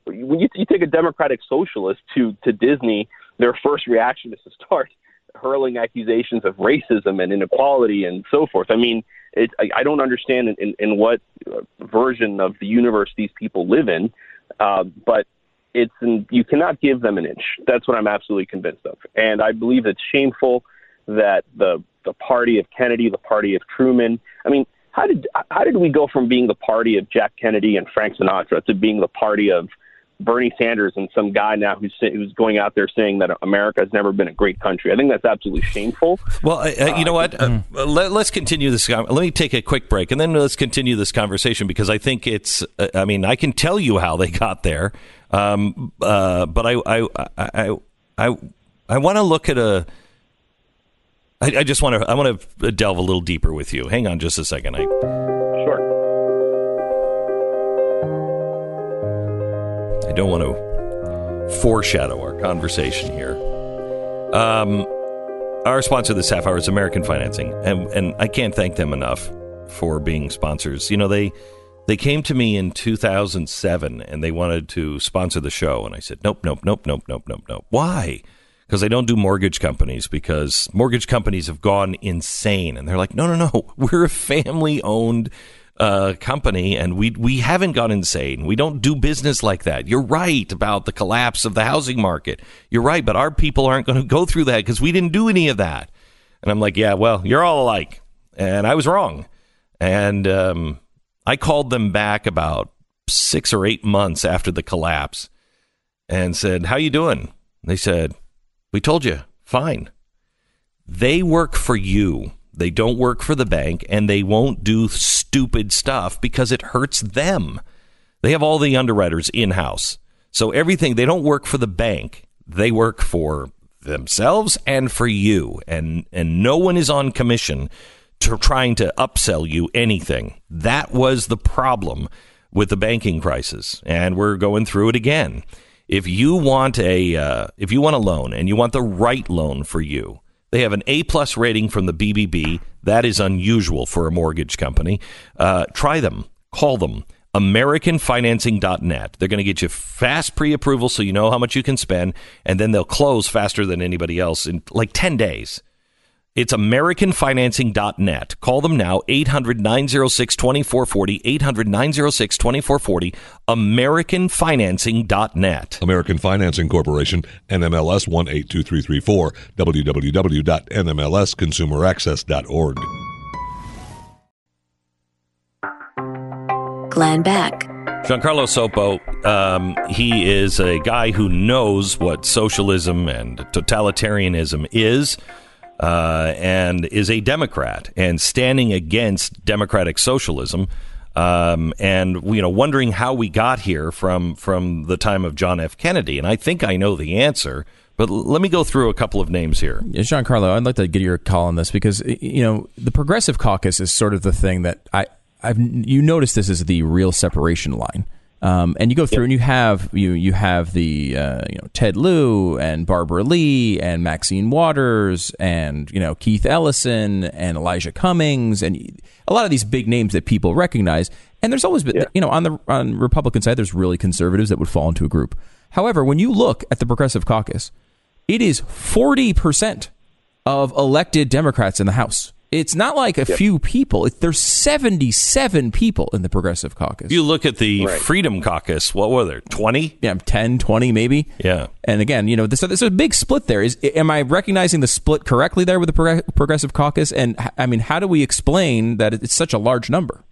when you, you take a democratic socialist to, to Disney, their first reaction is to start hurling accusations of racism and inequality and so forth. I mean, it, I, I don't understand in, in, in what version of the universe these people live in, uh, but it's in, you cannot give them an inch. That's what I'm absolutely convinced of. And I believe it's shameful that the the party of Kennedy, the party of Truman, I mean, how did how did we go from being the party of Jack Kennedy and Frank Sinatra to being the party of Bernie Sanders and some guy now who's who's going out there saying that America has never been a great country? I think that's absolutely shameful. Well, uh, uh, you know what? Uh, let, let's continue this. Let me take a quick break, and then let's continue this conversation because I think it's. Uh, I mean, I can tell you how they got there, um, uh, but I I I I, I want to look at a. I, I just want to. I want to delve a little deeper with you. Hang on, just a second. I, Sure. I don't want to foreshadow our conversation here. Um, our sponsor this half hour is American Financing, and, and I can't thank them enough for being sponsors. You know, they they came to me in two thousand seven, and they wanted to sponsor the show, and I said, nope, nope, nope, nope, nope, nope, nope. Why? Because I don't do mortgage companies, because mortgage companies have gone insane. And they're like, no, no, no, we're a family-owned uh, company, and we we haven't gone insane. We don't do business like that. You're right about the collapse of the housing market. You're right, but our people aren't going to go through that because we didn't do any of that. And I'm like, yeah, well, you're all alike. And I was wrong. And um, I called them back about six or eight months after the collapse and said, how you doing? They said, we told you, fine. They work for you. They don't work for the bank, and they won't do stupid stuff because it hurts them. They have all the underwriters in-house. So everything, they don't work for the bank. They work for themselves and for you. And, and no one is on commission to trying to upsell you anything. That was the problem with the banking crisis, and we're going through it again. If you want a uh, if you want a loan and you want the right loan for you, they have an A plus rating from the B B B. That is unusual for a mortgage company. Uh, try them. Call them. American Financing dot net. They're going to get you fast pre-approval so you know how much you can spend, and then they'll close faster than anybody else in like ten days. It's American Financing dot net. Call them now, eight hundred, nine oh six, two four four oh, eight hundred, nine oh six, two four four oh, American Financing dot net. American Financing Corporation, N M L S one eight two three three four, w w w dot n m l s consumer access dot org. Glenn Beck. Giancarlo Sopo, um, he is a guy who knows what socialism and totalitarianism is. Uh, and is a Democrat and standing against democratic socialism, um, and you know, wondering how we got here from from the time of John F. Kennedy. And I think I know the answer, but l- let me go through a couple of names here. Yeah, Giancarlo, I'd like to get your call on this because you know the Progressive Caucus is sort of the thing that I I've you noticed this is the real separation line. Um, and you go through yep. and you have you you have the uh, you know Ted Lieu and Barbara Lee and Maxine Waters and you know Keith Ellison and Elijah Cummings and a lot of these big names that people recognize. And there's always been yeah. you know on the on Republican side there's really conservatives that would fall into a group. However, when you look at the Progressive Caucus, it is forty percent of elected Democrats in the House. It's not like a yep. few people. It, there's seventy-seven people in the Progressive Caucus. You look at the right. Freedom Caucus, what were there, twenty? Yeah, ten, twenty maybe. Yeah. And again, you know, there's, there's a big split there. Is Am I recognizing the split correctly there with the Prog- Progressive Caucus? And, I mean, how do we explain that it's such a large number?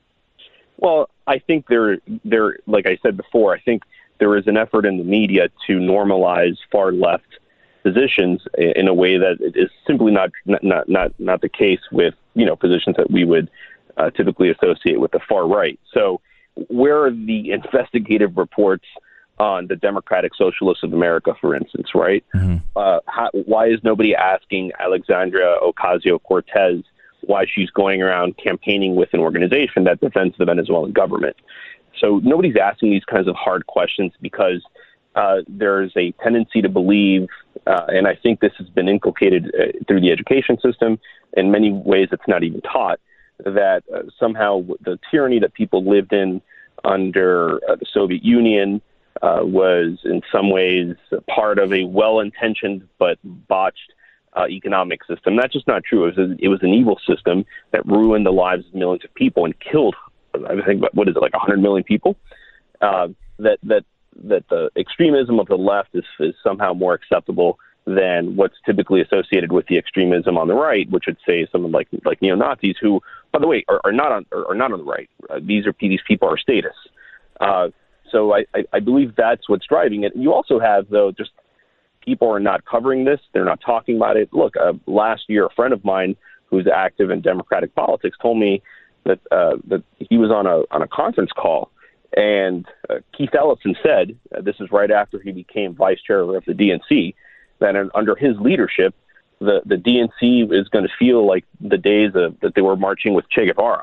Well, I think there, there, like I said before, I think there is an effort in the media to normalize far left positions in a way that is simply not not not not the case with you know positions that we would uh, typically associate with the far right. So where are the investigative reports on the Democratic Socialists of America, for instance, right? Mm-hmm. Uh, how, why is nobody asking Alexandria Ocasio-Cortez why she's going around campaigning with an organization that defends the Venezuelan government? So nobody's asking these kinds of hard questions because uh, there's a tendency to believe, uh, and I think this has been inculcated uh, through the education system. In many ways, it's not even taught, that uh, somehow the tyranny that people lived in under uh, the Soviet Union uh, was in some ways part of a well-intentioned but botched uh, economic system. That's just not true. It was, a, it was an evil system that ruined the lives of millions of people and killed, I think, what is it, like one hundred million people? Uh, that that that the extremism of the left is, is somehow more acceptable than what's typically associated with the extremism on the right, which would say someone like like neo-Nazis, who, by the way, are, are not on are, are not on the right. Uh, these are these people are statists. Uh, so I, I, I believe that's what's driving it. You also have, though, just people are not covering this. They're not talking about it. Look, uh, last year, a friend of mine who's active in Democratic politics told me that uh, that he was on a on a conference call, and uh, Keith Ellison said, uh, this is right after he became vice chair of the D N C, that under his leadership, the, the D N C is going to feel like the days of, that they were marching with Che Guevara.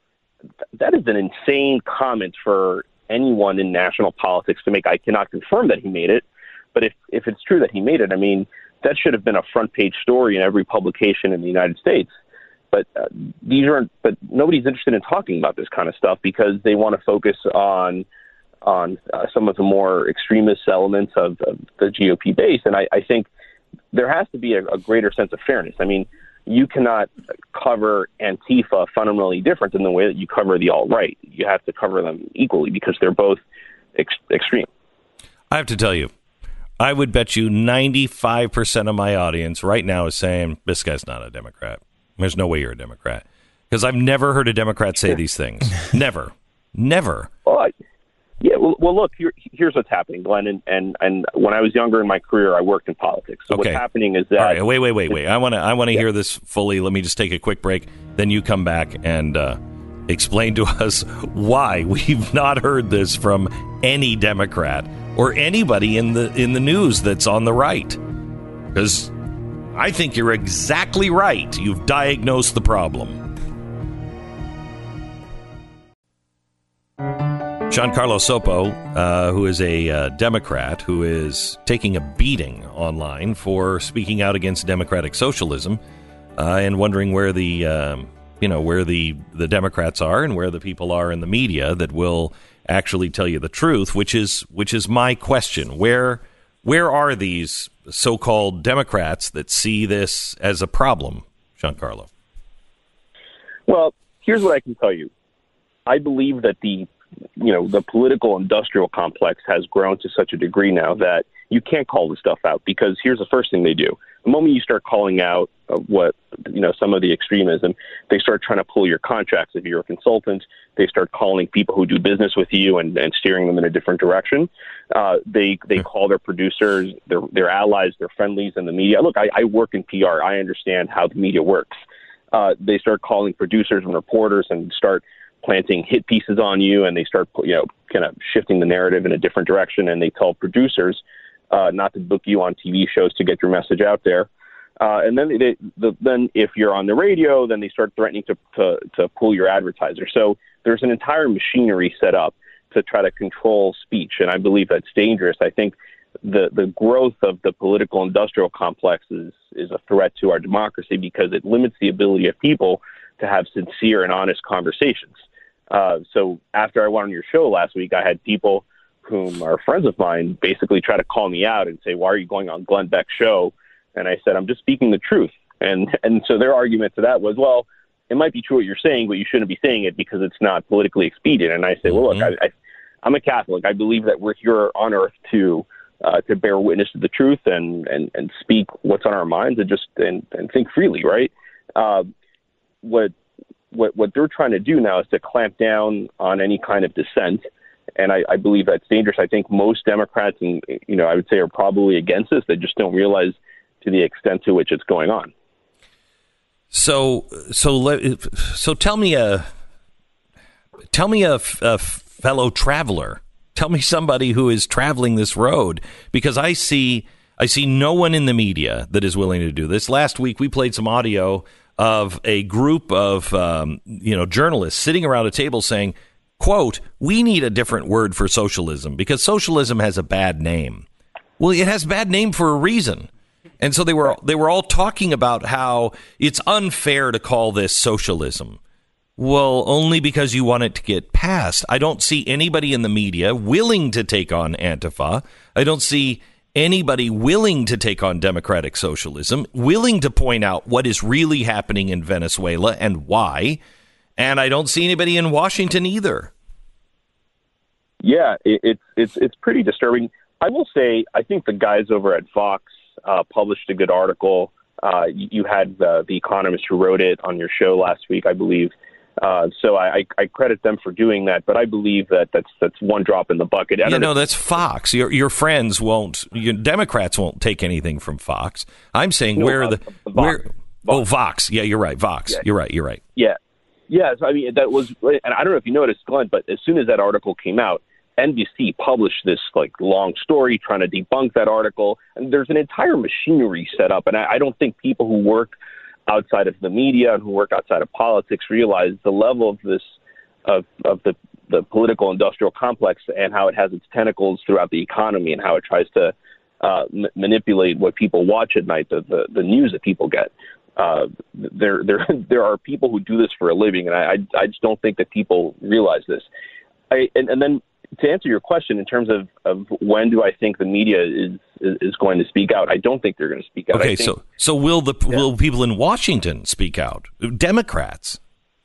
That is an insane comment for anyone in national politics to make. I cannot confirm that he made it, but if, if it's true that he made it, I mean, that should have been a front page story in every publication in the United States. But uh, these aren't. But nobody's interested in talking about this kind of stuff because they want to focus on on uh, some of the more extremist elements of, of the G O P base. And I, I think there has to be a, a greater sense of fairness. I mean, you cannot cover Antifa fundamentally different than the way that you cover the alt-right. You have to cover them equally because they're both ex- extreme. I have to tell you, I would bet you ninety-five percent of my audience right now is saying, this guy's not a Democrat. There's no way you're a Democrat. Because I've never heard a Democrat say these things. Never. Never. Well, I, yeah, well, well look, here, here's what's happening, Glenn. And, and, and when I was younger in my career, I worked in politics. So okay. What's happening is that... All right, wait, wait, wait, wait. I want to I want to yeah. hear this fully. Let me just take a quick break. Then you come back and uh, explain to us why we've not heard this from any Democrat or anybody in the in the news that's on the right. Because I think you're exactly right. You've diagnosed the problem. Giancarlo Sopo, uh, who is a uh, Democrat who is taking a beating online for speaking out against democratic socialism uh, and wondering where the um, you know where the, the Democrats are and where the people are in the media that will actually tell you the truth, which is which is my question. Where where are these so-called Democrats that see this as a problem, Giancarlo? Well, here's what I can tell you. I believe that the you know, the political industrial complex has grown to such a degree now that you can't call this stuff out because here's the first thing they do. The moment you start calling out uh, what, you know, some of the extremism, they start trying to pull your contracts. If you're a consultant, they start calling people who do business with you and, and steering them in a different direction. Uh, they they call their producers, their, their allies, their friendlies in the media. Look, I, I work in P R. I understand how the media works. Uh, they start calling producers and reporters and start planting hit pieces on you, and they start, you know, kind of shifting the narrative in a different direction. And they tell producers uh, not to book you on T V shows to get your message out there. Uh, and then, they, the, then if you're on the radio, then they start threatening to, to to pull your advertiser. So there's an entire machinery set up to try to control speech, and I believe that's dangerous. I think the the growth of the political industrial complex is is a threat to our democracy because it limits the ability of people to have sincere and honest conversations. Uh, so after I went on your show last week, I had people whom are friends of mine basically try to call me out and say, why are you going on Glenn Beck's show? And I said, I'm just speaking the truth. And and so their argument to that was, well, it might be true what you're saying, but you shouldn't be saying it because it's not politically expedient. And I say, well, look, I, I, I'm a Catholic. I believe that we're here on earth to uh, to bear witness to the truth and, and, and speak what's on our minds and just and, and think freely, right? Uh, what What what they're trying to do now is to clamp down on any kind of dissent, and I, I believe that's dangerous. I think most Democrats, and you know, I would say, are probably against this. They just don't realize to the extent to which it's going on. So so so tell me a tell me a, a fellow traveler. Tell me somebody who is traveling this road, because I see I see no one in the media that is willing to do this. Last week we played some audio of a group of, um, you know, journalists sitting around a table saying, quote, we need a different word for socialism because socialism has a bad name. Well, it has a bad name for a reason. And so they were they were all talking about how it's unfair to call this socialism. Well, only because you want it to get passed. I don't see anybody in the media willing to take on Antifa. I don't see anybody willing to take on democratic socialism, willing to point out what is really happening in Venezuela and why. And I don't see anybody in Washington either. Yeah, it, it's it's it's pretty disturbing. I will say, I think the guys over at Vox uh, published a good article. Uh, you, you had the, the economist who wrote it on your show last week, I believe. Uh, so I, I credit them for doing that, but I believe that that's that's one drop in the bucket. You know, that's Fox. Your your friends won't. Your Democrats won't take anything from Fox. I'm saying no, where uh, the Vox. where. Vox. Oh, Vox. Yeah, you're right. Vox. Yeah. You're right. You're right. Yeah, yeah. So, I mean, that was, and I don't know if you noticed, Glenn, but as soon as that article came out, N B C published this like long story trying to debunk that article, and there's an entire machinery set up, and I, I don't think people who work outside of the media and who work outside of politics realize the level of this of of the the political industrial complex and how it has its tentacles throughout the economy and how it tries to uh, m- manipulate what people watch at night, the the, the news that people get. Uh, there there there are people who do this for a living, and I I, I just don't think that people realize this. I and, and then. To answer your question in terms of, of when do I think the media is, is is going to speak out, I don't think they're going to speak out. Okay, I think, so so will the yeah. will people in Washington speak out? Democrats?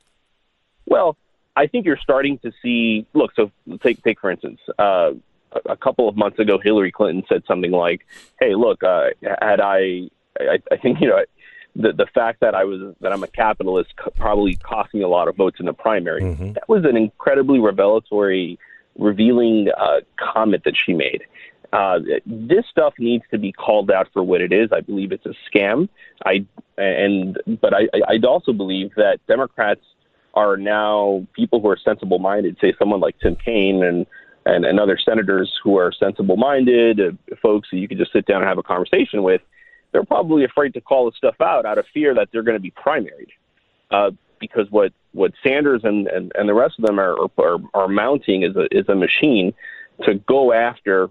Well, I think you're starting to see. Look, so take take for instance, uh, a, a couple of months ago, Hillary Clinton said something like, "Hey, look, uh, had I, I, I think you know." The the fact that I was that I'm a capitalist probably cost me a lot of votes in the primary. Mm-hmm. That was an incredibly revelatory, revealing uh, comment that she made. Uh, this stuff needs to be called out for what it is. I believe it's a scam. I and but I I'd also believe that Democrats are now people who are sensible minded. Say someone like Tim Kaine and and, and other senators who are sensible minded, uh, folks who you could just sit down and have a conversation with. They're probably afraid to call this stuff out out of fear that they're going to be primaried. Uh, because what, what Sanders and, and, and the rest of them are, are, are mounting is a, is a machine to go after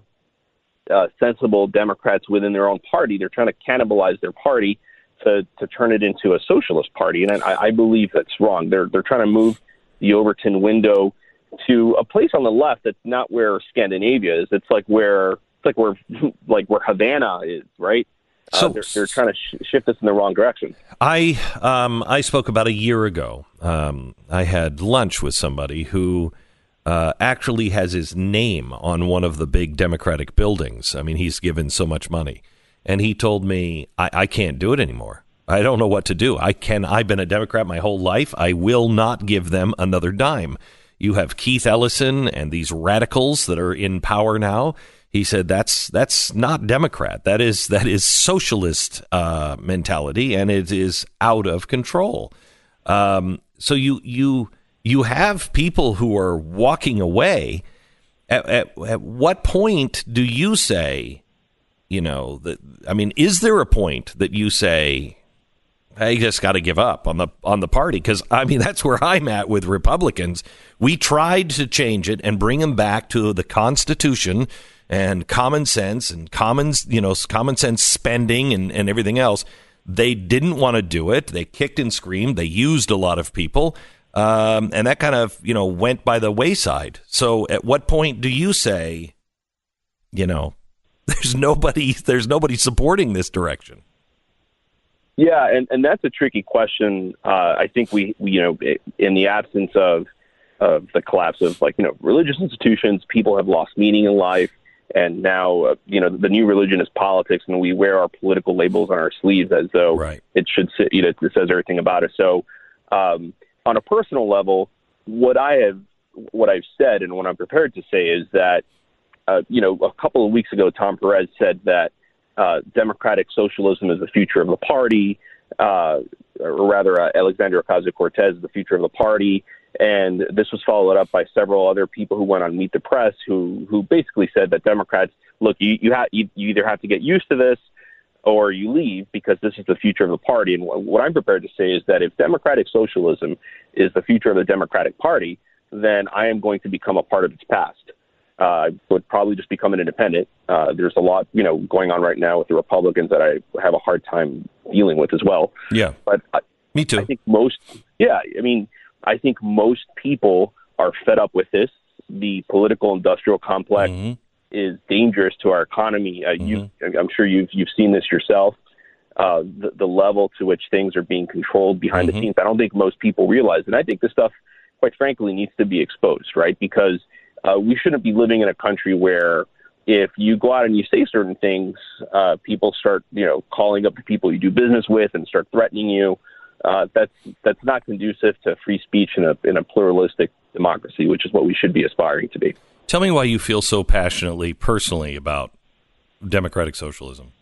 uh, sensible Democrats within their own party. They're trying to cannibalize their party to, to turn it into a socialist party. And I, I believe that's wrong. They're, they're trying to move the Overton window to a place on the left that's not where Scandinavia is. It's like where, it's like where, like where Havana is, right? So uh, they're, they're trying to sh- shift us in the wrong direction. I um, I spoke about a year ago. Um, I had lunch with somebody who uh, actually has his name on one of the big Democratic buildings. I mean, he's given so much money. And he told me, I, I can't do it anymore. I don't know what to do. I can. I've been a Democrat my whole life. I will not give them another dime. You have Keith Ellison and these radicals that are in power now. He said that's that's not Democrat. That is that is socialist uh, mentality, and it is out of control. Um, so you you you have people who are walking away. At, at, at what point do you say, you know, that? I mean, is there a point that you say, I just got to give up on the on the party? Because, I mean, that's where I'm at with Republicans. We tried to change it and bring them back to the Constitution and common sense and common, you know, common sense spending and, and everything else. They didn't want to do it. They kicked and screamed. They used a lot of people. Um, and that kind of, you know, went by the wayside. So at what point do you say, you know, there's nobody, there's nobody supporting this direction? Yeah, and, and that's a tricky question. Uh, I think we, we, you know, in the absence of of the collapse of, like, you know, religious institutions, people have lost meaning in life. And now, uh, you know, the new religion is politics, and we wear our political labels on our sleeves as though right. it should sit, you know, it says everything about us. So um, on a personal level, what I have, what I've said and what I'm prepared to say is that, uh, you know, a couple of weeks ago, Tom Perez said that uh, democratic socialism is the future of the party, uh, or rather, uh, Alexandria Ocasio-Cortez is the future of the party. And this was followed up by several other people who went on Meet the Press, who who basically said that Democrats, look, you you, ha- you you either have to get used to this or you leave, because this is the future of the party. And what I'm prepared to say is that if democratic socialism is the future of the Democratic Party, then I am going to become a part of its past. Uh, I would probably just become an independent. Uh, there's a lot, you know, going on right now with the Republicans that I have a hard time dealing with as well. Yeah, but I, me too. I think most, yeah, I mean. I think most people are fed up with this. The political industrial complex mm-hmm. is dangerous to our economy. Uh, mm-hmm. you, I'm sure you've you've seen this yourself. Uh, the, the level to which things are being controlled behind mm-hmm. the scenes. I don't think most people realize, and I think this stuff, quite frankly, needs to be exposed, right? Because uh, we shouldn't be living in a country where if you go out and you say certain things, uh, people start, you know, calling up the people you do business with and start threatening you. Uh, that's that's not conducive to free speech in a in a pluralistic democracy, which is what we should be aspiring to be. Tell me why you feel so passionately, personally, about democratic socialism.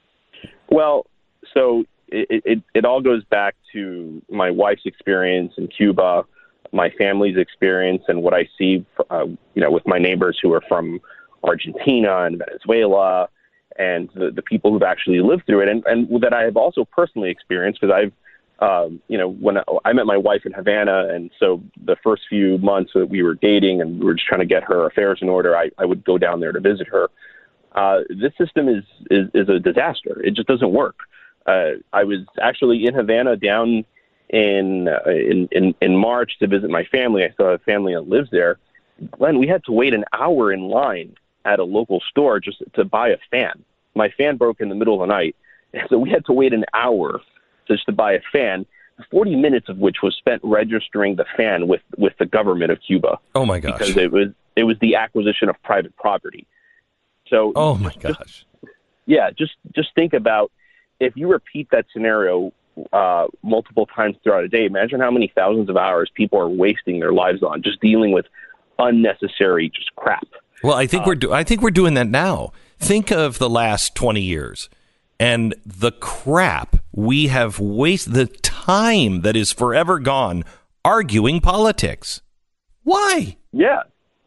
Well, so it, it, it all goes back to my wife's experience in Cuba, my family's experience, and what I see, uh, you know, with my neighbors who are from Argentina and Venezuela, and the, the people who've actually lived through it, and, and that I have also personally experienced, because I've, um, you know, when I, I met my wife in Havana, and so the first few months that we were dating and we were just trying to get her affairs in order, I, I would go down there to visit her. Uh, this system is, is, is a disaster. It just doesn't work. Uh, I was actually in Havana down in, uh, in in in March to visit my family. I still have family that lives there. Glenn, we had to wait an hour in line at a local store just to buy a fan. My fan broke in the middle of the night, so we had to wait an hour just to buy a fan, forty minutes of which was spent registering the fan with, with the government of Cuba. Oh, my gosh. Because it was, it was the acquisition of private property. So, oh, my just, gosh. Yeah, just just think about if you repeat that scenario uh, multiple times throughout a day, imagine how many thousands of hours people are wasting their lives on just dealing with unnecessary just crap. Well, I think uh, we're do- I think we're doing that now. Think of the last twenty years and the crap we have wasted, the time that is forever gone arguing politics. Why? Yeah.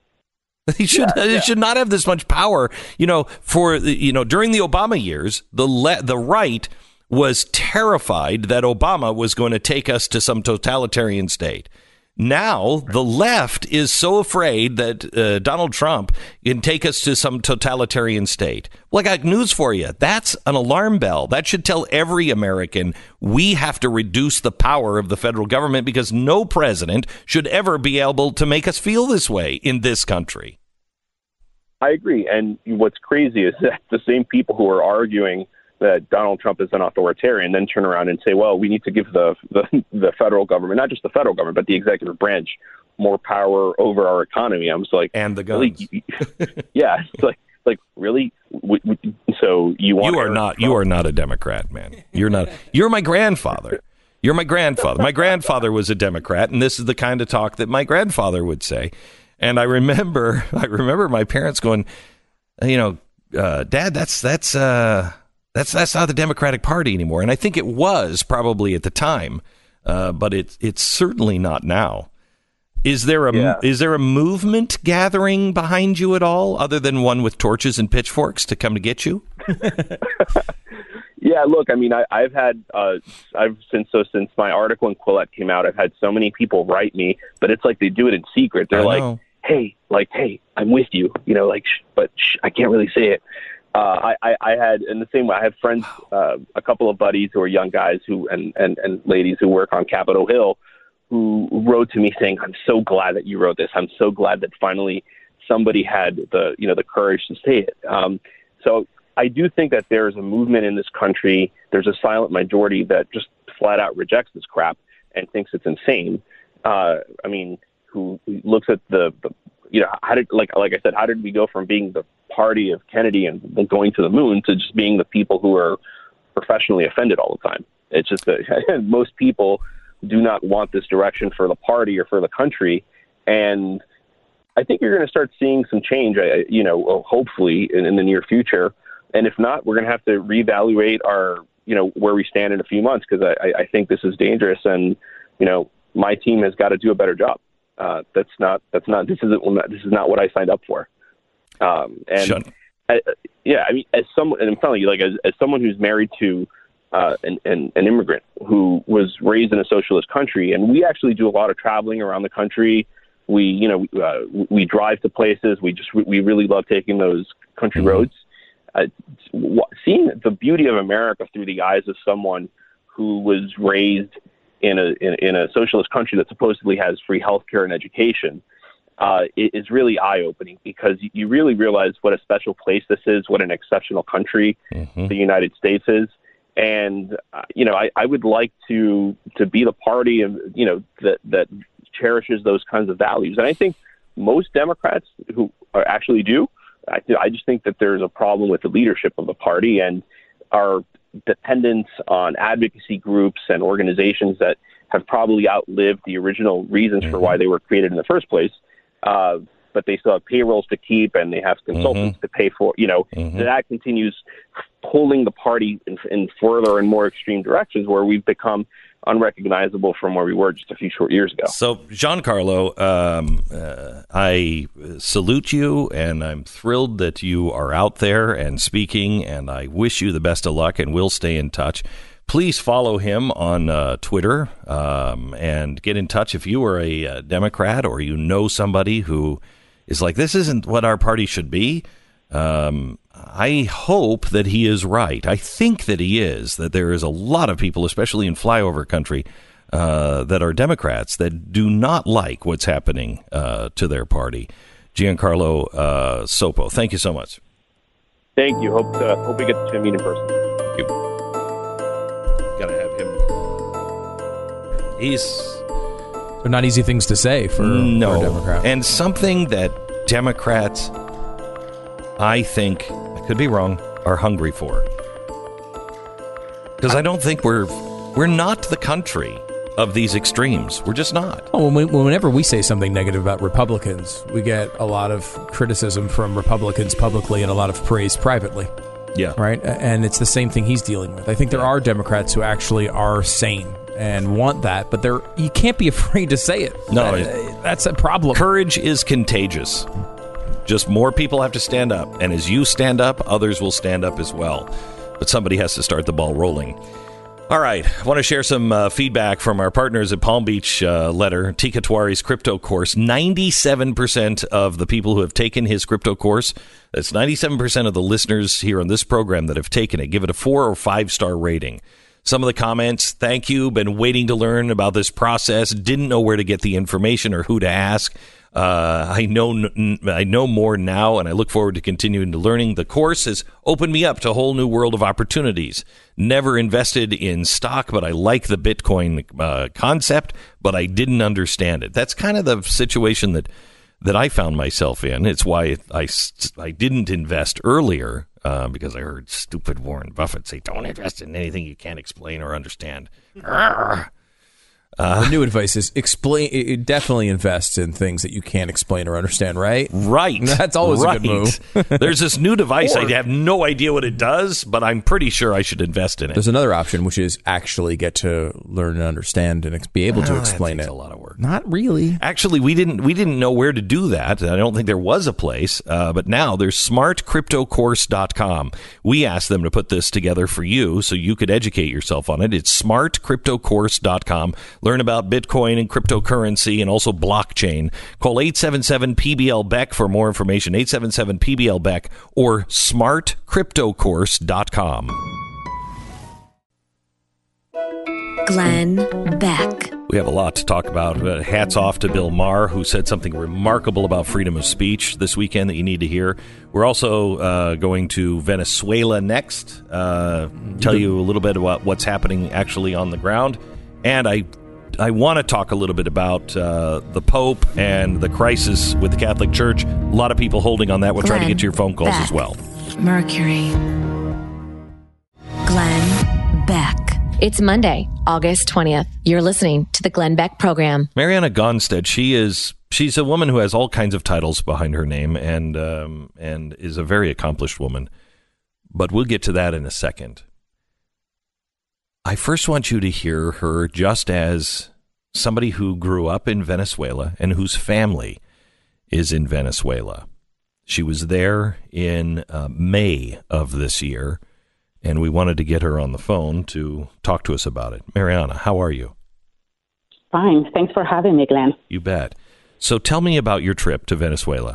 He should yeah, yeah. he should not have this much power. You know, for you know, during the Obama years, the le- the right was terrified that Obama was going to take us to some totalitarian state. Now the left is so afraid that uh, Donald Trump can take us to some totalitarian state. Well, I got news for you. That's an alarm bell. That should tell every American we have to reduce the power of the federal government, because no president should ever be able to make us feel this way in this country. I agree. And what's crazy is that the same people who are arguing that Donald Trump is an authoritarian then turn around and say, well, we need to give the, the the federal government, not just the federal government, but the executive branch, more power over our economy. I was like, and the guns. Really? Yeah, it's like like really. So you want you are not you are not a Democrat, man. You're not. You're my grandfather. You're my grandfather. My grandfather was a Democrat, and this is the kind of talk that my grandfather would say. And I remember, I remember my parents going, you know, uh, Dad, that's that's. Uh, That's that's not the Democratic Party anymore, and I think it was probably at the time, uh, but it's it's certainly not now. Is there a yeah. is there a movement gathering behind you at all, other than one with torches and pitchforks to come to get you? Yeah, look, I mean, I, I've had uh, I've since so since my article in Quillette came out, I've had so many people write me, but it's like they do it in secret. They're I like, know. hey, like, hey, I'm with you, you know, like, sh- but sh- I can't really say it. Uh, I, I had, in the same way, I have friends, uh, a couple of buddies who are young guys who and, and, and ladies who work on Capitol Hill who wrote to me saying, I'm so glad that you wrote this. I'm so glad that finally somebody had the, you know, the courage to say it. Um, so I do think that there's a movement in this country. There's a silent majority that just flat out rejects this crap and thinks it's insane. Uh, I mean, who looks at the, the you know, how did, like, like I said, how did we go from being the party of Kennedy and going to the moon to just being the people who are professionally offended all the time? It's just that most people do not want this direction for the party or for the country. And I think you're going to start seeing some change, you know, hopefully in, in the near future. And if not, we're going to have to reevaluate our, you know, where we stand in a few months, because I, I think this is dangerous. And, you know, my team has got to do a better job. Uh, that's not, that's not, this isn't, this is not what I signed up for. Um, and I, yeah, I mean, as someone, and I'm telling you, like, as, as someone who's married to uh, an, an, an immigrant who was raised in a socialist country, and we actually do a lot of traveling around the country. We, you know, uh, we drive to places. We just, we really love taking those country mm-hmm. roads. Uh, seeing the beauty of America through the eyes of someone who was raised in a in, in a socialist country that supposedly has free healthcare and education uh, is really eye-opening, because you really realize what a special place this is, what an exceptional country mm-hmm. the United States is. And, uh, you know, I, I would like to to be the party, of, you know, that, that cherishes those kinds of values. And I think most Democrats who are actually do, I, I just think that there's a problem with the leadership of the party and our dependence on advocacy groups and organizations that have probably outlived the original reasons mm-hmm. for why they were created in the first place. Uh, but they still have payrolls to keep, and they have consultants mm-hmm. to pay for, you know, mm-hmm. that continues pulling the party in, in further and more extreme directions where we've become unrecognizable from where we were just a few short years ago. So, Giancarlo, um, uh, I salute you, and I'm thrilled that you are out there and speaking, and I wish you the best of luck, and we'll stay in touch. Please follow him on uh, Twitter um, and get in touch if you are a uh, Democrat or you know somebody who is like, this isn't what our party should be. Um, I hope that he is right. I think that he is, that there is a lot of people, especially in flyover country, uh, that are Democrats that do not like what's happening uh, to their party. Giancarlo uh, Sopo, thank you so much. Thank you. Hope to, hope we get to meet in person. Thank you. Got to have him. He's... They're not easy things to say for, no. for a Democrat. And something that Democrats, I think, I could be wrong, are hungry for. Because I don't think we're we're not the country of these extremes. We're just not. Oh, when we, whenever we say something negative about Republicans, we get a lot of criticism from Republicans publicly and a lot of praise privately. Yeah. Right? And it's the same thing he's dealing with. I think there yeah. are Democrats who actually are sane and want that, but they're you can't be afraid to say it. No, that, that's a problem. Courage is contagious. Just more people have to stand up, and as you stand up, others will stand up as well. But somebody has to start the ball rolling. All right, I want to share some uh, feedback from our partners at Palm Beach uh, Letter, Teeka Tiwari's crypto course. ninety-seven percent of the people who have taken his crypto course, that's ninety-seven percent of the listeners here on this program that have taken it, give it a four or five star rating. Some of the comments, thank you, been waiting to learn about this process, didn't know where to get the information or who to ask. Uh, I know I know more now, and I look forward to continuing to learning. The course has opened me up to a whole new world of opportunities. Never invested in stock, but I like the Bitcoin uh, concept, but I didn't understand it. That's kind of the situation that, that I found myself in. It's why I, I didn't invest earlier. Uh, because I heard stupid Warren Buffett say, don't invest in anything you can't explain or understand. Uh, the new advice is explain. It definitely invest in things that you can't explain or understand, right? Right. That's always right. a good move. There's this new device. Or, I have no idea what it does, but I'm pretty sure I should invest in it. There's another option, which is actually get to learn and understand and be able to oh, explain that it. a lot of work. Not really. Actually, we didn't we didn't know where to do that. I don't think there was a place, uh, but now there's smart crypto course dot com. We asked them to put this together for you so you could educate yourself on it. It's smart crypto course dot com. Learn about Bitcoin and cryptocurrency and also blockchain. Call eight seven seven P B L B E C for more information. eight seven seven P B L B E C or smart crypto course dot com. Glenn Beck. We have a lot to talk about. Uh, hats off to Bill Maher, who said something remarkable about freedom of speech this weekend that you need to hear. We're also uh, going to Venezuela next, uh, tell you a little bit about what's happening actually on the ground. And I I want to talk a little bit about uh, the Pope and the crisis with the Catholic Church. A lot of people holding on that. We'll Glenn try to get to your phone calls Beck. as well. Mercury. Glenn Beck. It's Monday, August twentieth. You're listening to the Glenn Beck Program. Mariana Gonstead, she is she's a woman who has all kinds of titles behind her name and um, and is a very accomplished woman. But we'll get to that in a second. I first want you to hear her just as somebody who grew up in Venezuela and whose family is in Venezuela. She was there in uh, May of this year, and we wanted to get her on the phone to talk to us about it. Mariana, how are you? Fine. Thanks for having me, Glenn. You bet. So tell me about your trip to Venezuela.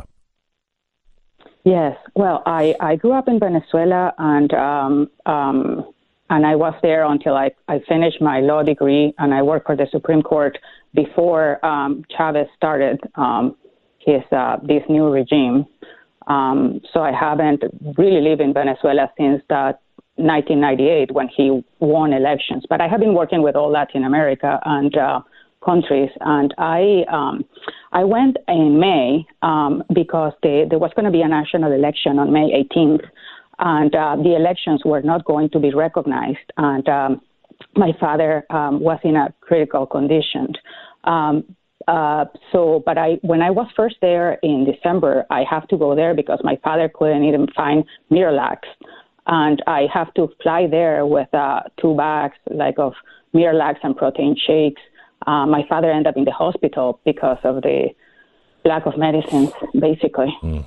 Yes. Well, I, I grew up in Venezuela, and um, um, and I was there until I, I finished my law degree, and I worked for the Supreme Court before um, Chavez started um, his uh, this new regime. Um, so I haven't really lived in Venezuela since the nineteen ninety-eight when he won elections. But I have been working with all Latin America and uh, countries, and I um, I went in May um, because they, there was going to be a national election on May eighteenth, and uh, the elections were not going to be recognized, and um, my father um, was in a critical condition. Um, uh, so, but I, when I was first there in December, I have to go there because my father couldn't even find Miralax, and I have to fly there with uh, two bags like of Miralax and protein shakes. Uh, my father ended up in the hospital because of the lack of medicines, basically. Mm.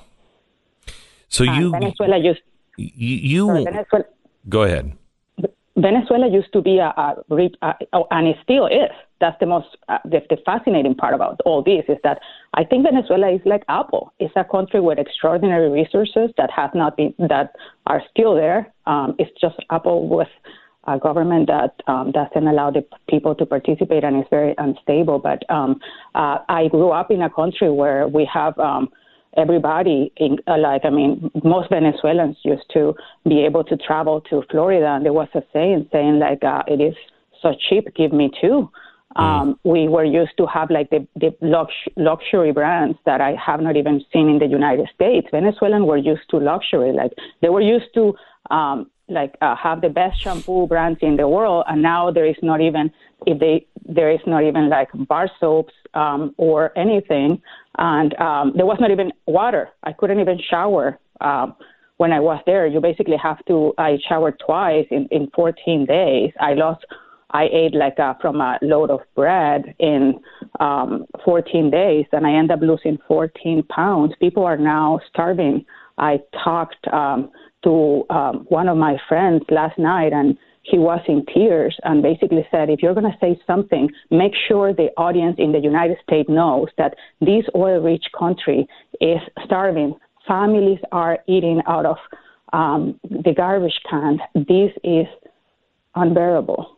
So you, Venezuela used you, you sorry, Venezuela, go ahead. Venezuela used to be a, a rich, uh, oh, and it still is. That's the most, uh, the, the fascinating part about all this is that I think Venezuela is like Apple. It's a country with extraordinary resources that have not been, that are still there. Um, it's just Apple with a government that um, doesn't allow the people to participate and is very unstable. But um, uh, I grew up in a country where we have um, everybody, in, uh, like, I mean, most Venezuelans used to be able to travel to Florida. And there was a saying saying like, uh, it is so cheap, give me two. Um, we were used to have like the, the lux- luxury brands that I have not even seen in the United States. Venezuelans were used to luxury. Like they were used to um, like uh, have the best shampoo brands in the world. And now there is not even, if they, there is not even like bar soaps um, or anything. And um, there was not even water. I couldn't even shower um, when I was there. You basically have to, I showered twice in, in fourteen days. I lost I ate like a, from a load of bread in um, fourteen days, and I ended up losing fourteen pounds. People are now starving. I talked um, to um, one of my friends last night, and he was in tears and basically said, if you're going to say something, make sure the audience in the United States knows that this oil-rich country is starving. Families are eating out of um, the garbage can. This is unbearable.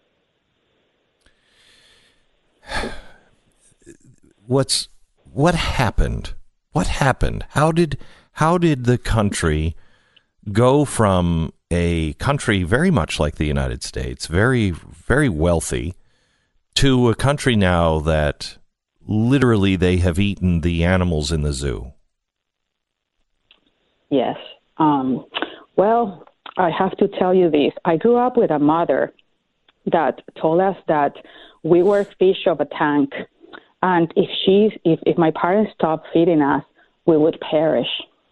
What's what happened? What happened? How did how did the country go from a country very much like the United States, very very wealthy, to a country now that literally they have eaten the animals in the zoo? Yes. Um, well, I have to tell you this. I grew up with a mother that told us that we were fish of a tank. And if she's, if, if my parents stopped feeding us, we would perish.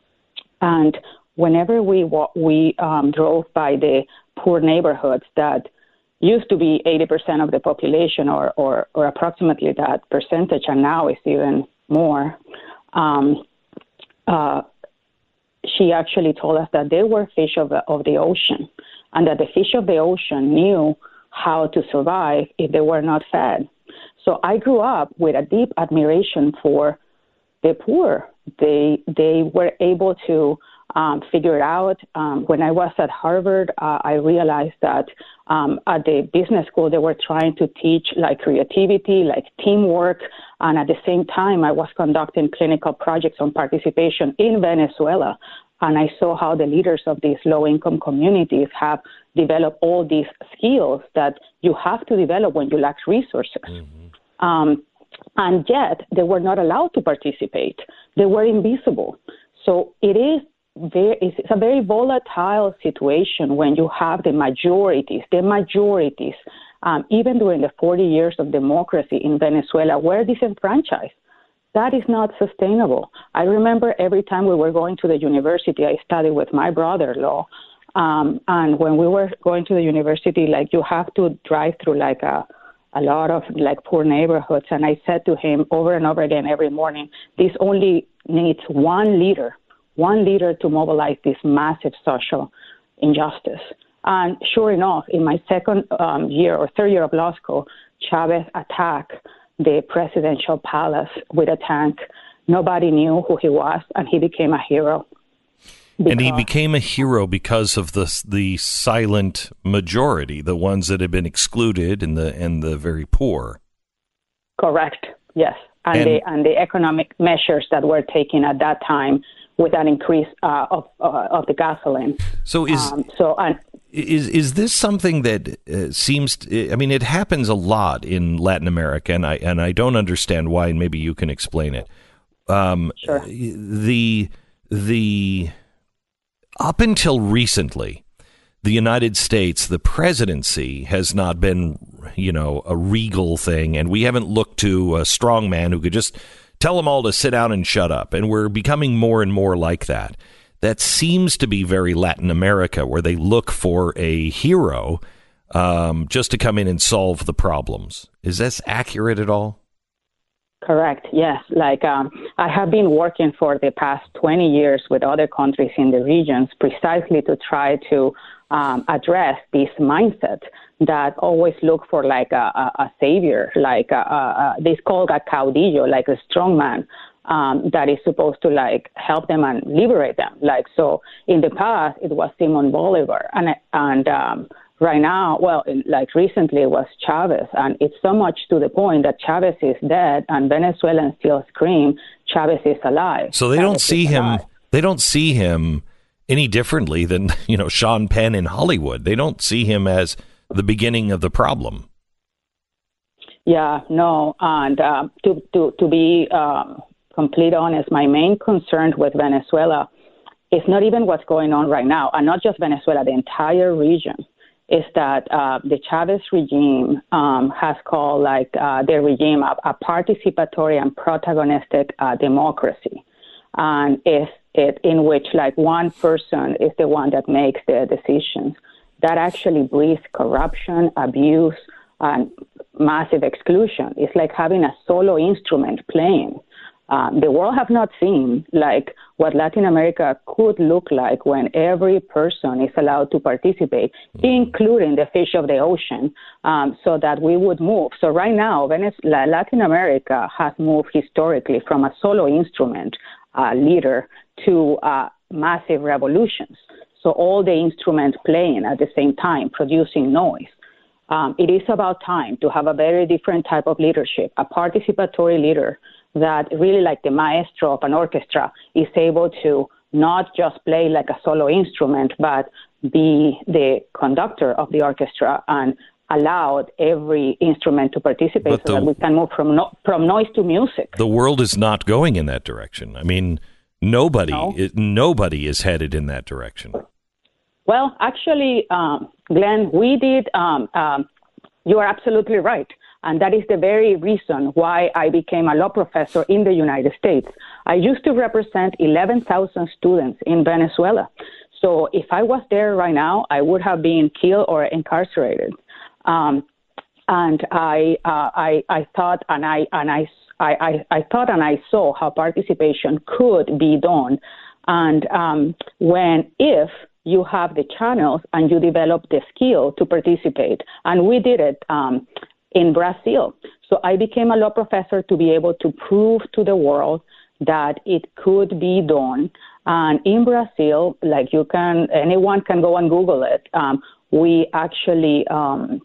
And whenever we we um, drove by the poor neighborhoods that used to be eighty percent of the population, or, or, or approximately that percentage, and now it's even more, um, uh, she actually told us that they were fish of the, of the ocean, and that the fish of the ocean knew how to survive if they were not fed. So I grew up with a deep admiration for the poor. They they were able to um, figure it out. Um, when I was at Harvard, uh, I realized that um, at the business school, they were trying to teach like creativity, like teamwork. And at the same time, I was conducting clinical projects on participation in Venezuela. And I saw how the leaders of these low-income communities have developed all these skills that you have to develop when you lack resources. Mm-hmm. Um, and yet, they were not allowed to participate. They were invisible. So it is very, it's a very volatile situation when you have the majorities, the majorities, um, even during the forty years of democracy in Venezuela, were disenfranchised. That is not sustainable. I remember every time we were going to the university, I studied with my brother-in-law. Um, and when we were going to the university, like you have to drive through like a, a lot of like poor neighborhoods. And I said to him over and over again every morning, this only needs one leader, one leader to mobilize this massive social injustice. And sure enough, in my second um, year or third year of law school, Chavez attacked the presidential palace with a tank. Nobody knew who he was, and he became a hero. Because, and he became a hero because of the the silent majority, the ones that had been excluded and the and the very poor. Correct. Yes, and, And- the and the economic measures that were taken at that time with an increase uh, of uh, of the gasoline. So is um, so and. Is is this something that uh, seems? To, I mean, it happens a lot in Latin America, and I and I don't understand why. And maybe you can explain it. Um, Sure. The the up until recently, the United States, the presidency has not been, you know, a regal thing, and we haven't looked to a strong man who could just tell them all to sit down and shut up. And we're becoming more and more like that. That seems to be very Latin America, where they look for a hero um, just to come in and solve the problems. Is this accurate at all? Correct. Yes. Like um, I have been working for the past twenty years with other countries in the regions precisely to try to um, address this mindset that always look for like a, a, a savior, like a, a, a, this called a caudillo, like a strong man. Um, that is supposed to like help them and liberate them. Like so, in the past it was Simon Bolivar, and and um, right now, well, in, like recently it was Chavez, and it's so much to the point that Chavez is dead, and Venezuelans still scream Chavez is alive. So they Chavez don't see is him. alive. They don't see him any differently than, you know, Sean Penn in Hollywood. They don't see him as the beginning of the problem. Yeah, no, and uh, to to to be. Um, complete honest, my main concern with Venezuela is not even what's going on right now, and not just Venezuela, the entire region, is that uh, the Chavez regime um, has called like uh, their regime a, a participatory and protagonistic uh, democracy, and is it in which like one person is the one that makes the decisions. That actually breeds corruption, abuse, and massive exclusion. It's like having a solo instrument playing. Um, the world have not seen like what Latin America could look like when every person is allowed to participate, including the fish of the ocean, um, so that we would move. So right now, Venezuela, Latin America has moved historically from a solo instrument uh, leader to uh, massive revolutions. So all the instruments playing at the same time, producing noise. Um, it is about time to have a very different type of leadership, a participatory leader that really, like the maestro of an orchestra, is able to not just play like a solo instrument, but be the conductor of the orchestra and allowed every instrument to participate But so the- that we can move from no, from noise to music. The world is not going in that direction. I mean, nobody, No. it, nobody is headed in that direction. Well, actually, um, Glenn, we did, um, um, you are absolutely right. And that is the very reason why I became a law professor in the United States. I used to represent eleven thousand students in Venezuela. So if I was there right now, I would have been killed or incarcerated. Um, and I, uh, I, I thought, and I, and I, I, I, I thought, and I saw how participation could be done. And um, when, if you have the channels and you develop the skill to participate, and we did it. Um, in Brazil. So I became a law professor to be able to prove to the world that it could be done. And in Brazil, like you can, anyone can go and Google it. Um, we actually um,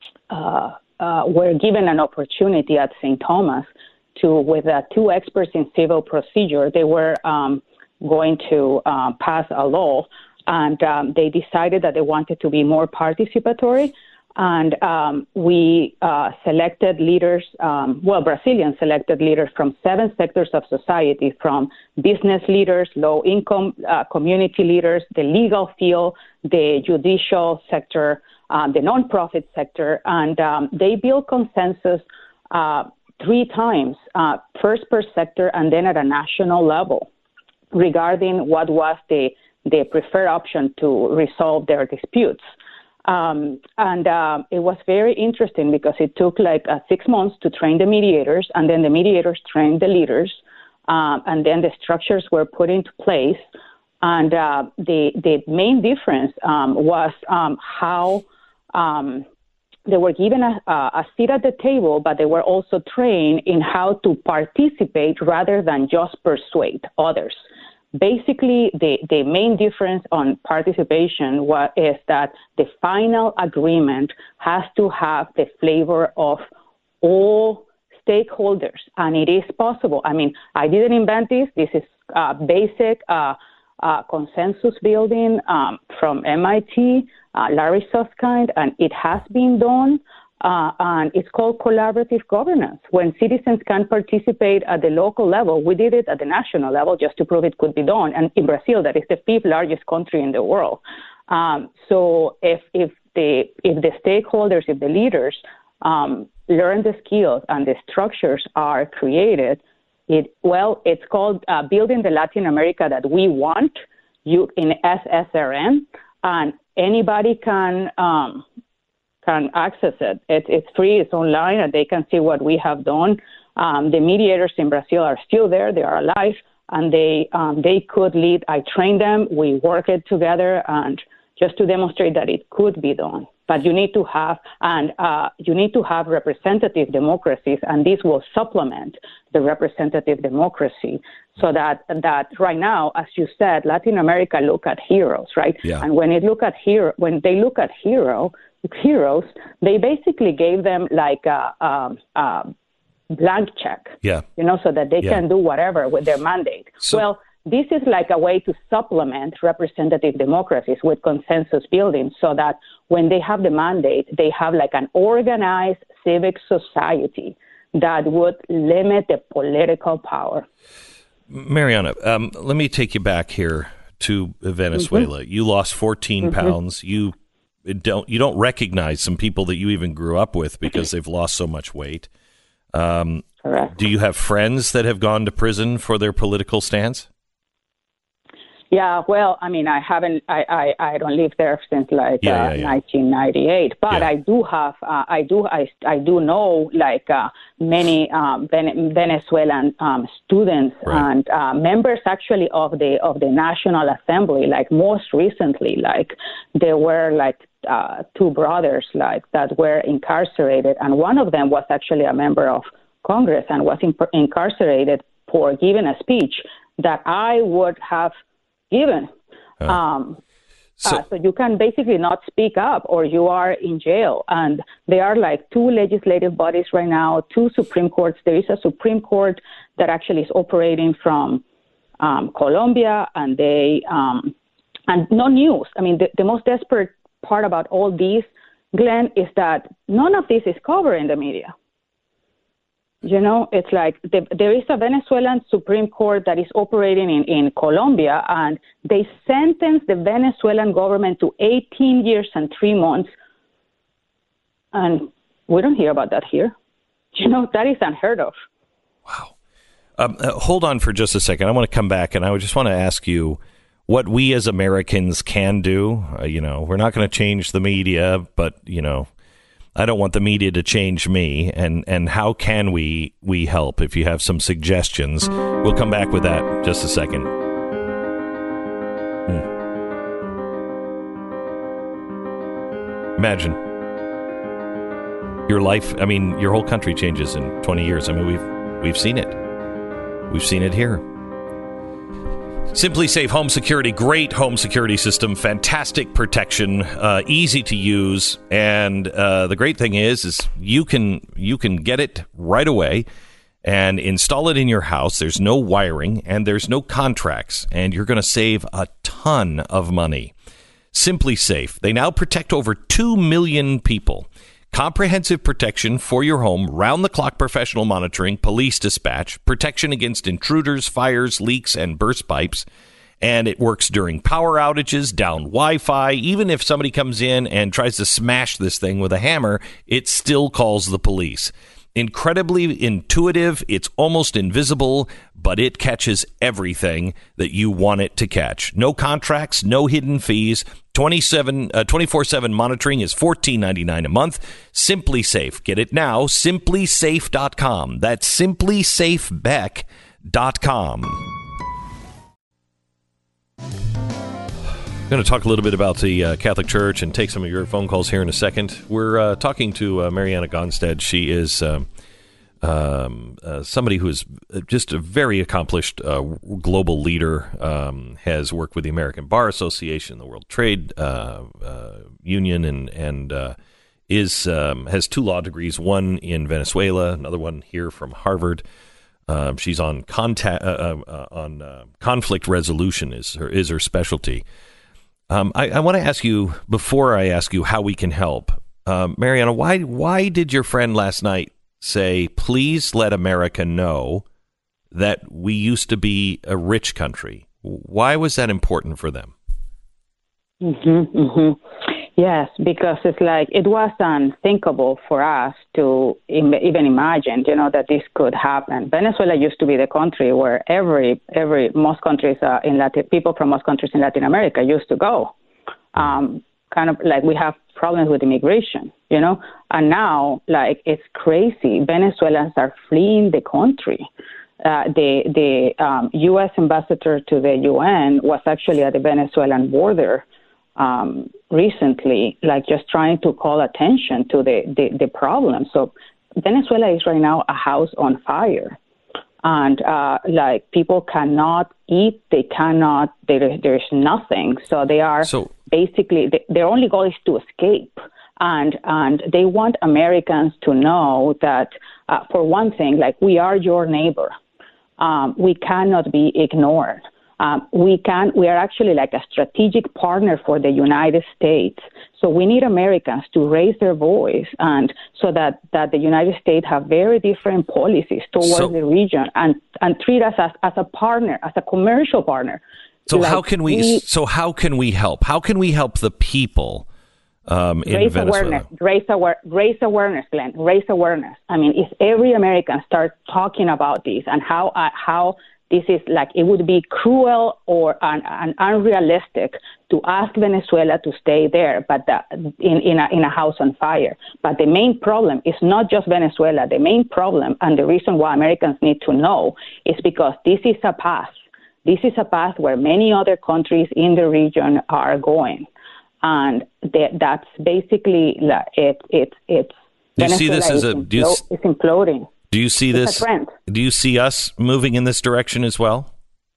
uh, uh, were given an opportunity at Saint Thomas to, with uh, two experts in civil procedure, they were um, going to uh, pass a law, and um, they decided that they wanted to be more participatory. And um, we uh, selected leaders, um, well, Brazilians selected leaders from seven sectors of society, from business leaders, low-income uh, community leaders, the legal field, the judicial sector, um, the nonprofit sector, and um, they built consensus uh, three times, uh, first per sector and then at a national level, regarding what was the, the preferred option to resolve their disputes. Um, and uh, it was very interesting because it took like uh, six months to train the mediators, and then the mediators trained the leaders, um, and then the structures were put into place. And uh, the the main difference um, was um, how um, they were given a, a seat at the table, but they were also trained in how to participate rather than just persuade others. basically, the, the main difference on participation wa- is that the final agreement has to have the flavor of all stakeholders, and it is possible. I mean, I didn't invent this. This is uh, basic uh, uh, consensus building um, from M I T, uh, Larry Susskind, and it has been done. Uh, and it's called collaborative governance. When citizens can participate at the local level, we did it at the national level just to prove it could be done. And in Brazil, that is the fifth largest country in the world. Um, so if if the if the stakeholders, if the leaders um, learn the skills and the structures are created, it well, it's called uh, building the Latin America that we want. You in S S R N, and anybody can. Um, can access it. it. It's free, it's online, and they can see what we have done. Um, the mediators in Brazil are still there, they are alive, and they um, they could lead. I trained them, we work it together, and just to demonstrate that it could be done. But you need to have, and uh, you need to have representative democracies, and this will supplement the representative democracy. So that that right now, as you said, Latin America look at heroes, right? Yeah. And when it look at hero, when they look at hero, heroes, they basically gave them like a, a, a blank check, yeah, you know, so that they yeah. can do whatever with their mandate. So, well, this is like a way to supplement representative democracies with consensus building, so that when they have the mandate, they have like an organized civic society that would limit the political power. Mariana, um, let me take you back here to Venezuela. Mm-hmm. You lost fourteen mm-hmm. pounds. You don't you don't recognize some people that you even grew up with because they've lost so much weight. Um, Correct. Do you have friends that have gone to prison for their political stance? Yeah, well, I mean, I haven't, I, I, I don't live there since like yeah, uh, yeah, yeah. nineteen ninety-eight, but yeah. I do have, uh, I do, I, I do know like uh, many um, Venezuelan um, students right. and uh, members actually of the of the National Assembly. Like most recently, like there were like uh, two brothers like that were incarcerated, and one of them was actually a member of Congress and was in, incarcerated for giving a speech that I would have given. Uh, um, so, uh, so you can basically not speak up or you are in jail. And there are like two legislative bodies right now, two Supreme Courts. There is a Supreme Court that actually is operating from um, Colombia, and they, um, and no news. I mean, the, the most desperate part about all these, Glenn, is that none of this is covered in the media. You know, it's like the, there is a Venezuelan Supreme Court that is operating in, in Colombia, and they sentenced the Venezuelan government to eighteen years and three months. And we don't hear about that here. You know, that is unheard of. Wow. Um, uh, hold on for just a second. I want to come back, and I just want to ask you what we as Americans can do. Uh, you know, we're not going to change the media, but, you know, I don't want the media to change me, and, and how can we we help? If you have some suggestions, we'll come back with that in just a second. Hmm. Imagine your life. I mean, your whole country changes in twenty years. I mean, we've we've seen it. We've seen it here. Simply Safe Home Security, great home security system, fantastic protection, uh, easy to use, and uh, the great thing is, is you can you can get it right away and install it in your house. There's no wiring and there's no contracts, and you're going to save a ton of money. Simply Safe. They now protect over two million people. Comprehensive protection for your home, round-the-clock professional monitoring, police dispatch, protection against intruders, fires, leaks, and burst pipes. And it works during power outages, down Wi-Fi. Even if somebody comes in and tries to smash this thing with a hammer, it still calls the police. Incredibly intuitive, it's almost invisible, but it catches everything that you want it to catch. No contracts, no hidden fees. twenty-seven, uh, twenty-four seven monitoring is fourteen ninety-nine a month. Simply Safe. Get it now. simply safe dot com. That's simply safe beck dot com. I'm going to talk a little bit about the uh, Catholic Church and take some of your phone calls here in a second. We're uh, talking to uh, Mariana Gonstead. She is uh, um, uh, somebody who is just a very accomplished uh, global leader, um, has worked with the American Bar Association, the World Trade uh, uh, Union, and and uh, is um, has two law degrees, one in Venezuela, another one here from Harvard. Uh, she's on contact uh, uh, on uh, conflict resolution is her is her specialty. Um, I, I want to ask you, before I ask you how we can help, uh, Mariana, why why did your friend last night say, please let America know that we used to be a rich country? Why was that important for them? Mm-hmm, mm-hmm. Yes, because it's like it was unthinkable for us to im- even imagine, you know, that this could happen. Venezuela used to be the country where every every most countries uh, in Latin people from most countries in Latin America used to go. Um, kind of like we have problems with immigration, you know, and now like it's crazy. Venezuelans are fleeing the country. Uh, the the um, U S ambassador to the U N was actually at the Venezuelan border Um, recently, like just trying to call attention to the, the, the problem. So Venezuela is right now a house on fire. And uh, like people cannot eat, they cannot, there, there's nothing. So they are so, basically, they, their only goal is to escape. And, and they want Americans to know that, uh, for one thing, like we are your neighbor. Um, we cannot be ignored. Um, we can. We are actually like a strategic partner for the United States. So we need Americans to raise their voice, and so that, that the United States have very different policies towards so, the region, and, and treat us as, as a partner, as a commercial partner. So like how can we, we? So how can we help? How can we help the people um, in raise Venezuela? Awareness, raise, aware, raise awareness, Glenn. Raise awareness. I mean, if every American starts talking about this and how uh, how. This is like, it would be cruel or un, un, unrealistic to ask Venezuela to stay there, but the, in, in, a, in a house on fire. But the main problem is not just Venezuela. The main problem, and the reason why Americans need to know, is because this is a path. This is a path where many other countries in the region are going. And the, that's basically, it, it, it's, do you see this as a, do you, it's imploding. Do you see this? Do you see us moving in this direction as well?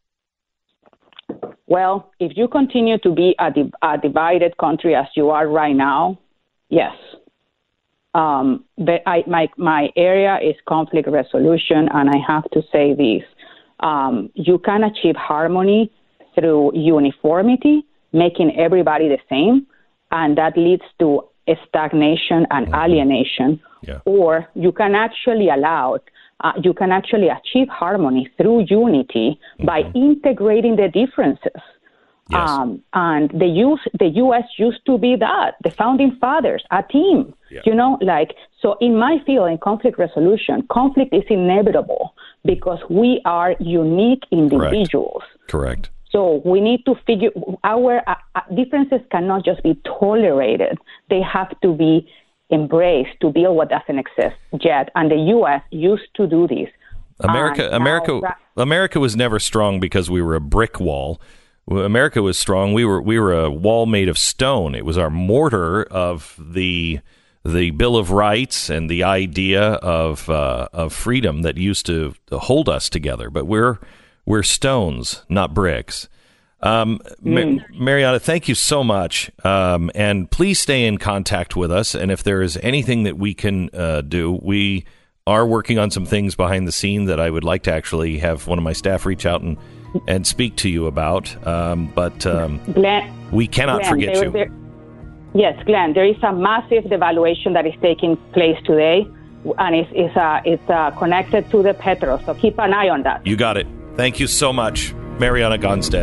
Well, if you continue to be a, di- a divided country as you are right now, yes. Um, but I, my my area is conflict resolution, and I have to say this: um, you can achieve harmony through uniformity, making everybody the same, and that leads to stagnation and mm-hmm. alienation. Yeah. Or you can actually allow, uh, you can actually achieve harmony through unity mm-hmm. by integrating the differences. Yes. Um, and the U S, the U S used to be that, the founding fathers, a team, yeah. you know, like, so in my field, in conflict resolution, conflict is inevitable because we are unique individuals. Correct. Correct. So we need to figure, our uh, differences cannot just be tolerated. They have to be embraced to build what doesn't exist yet. And the U S used to do this. America, and America, now, America was never strong because we were a brick wall. America was strong. We were we were a wall made of stone. It was our mortar of the the Bill of Rights and the idea of uh, of freedom that used to hold us together. But we're we're stones, not bricks. Um, mm. Ma- Mariana, thank you so much. Um, and please stay in contact with us. And if there is anything that we can uh, do, we are working on some things behind the scene that I would like to actually have one of my staff reach out and, and speak to you about. Um, but um, Glenn, we cannot Glenn, forget there, you. There, yes, Glenn, there is a massive devaluation that is taking place today. And it's, it's, uh, it's uh, connected to the petro. So keep an eye on that. You got it. Thank you so much, Mariana Gonstead.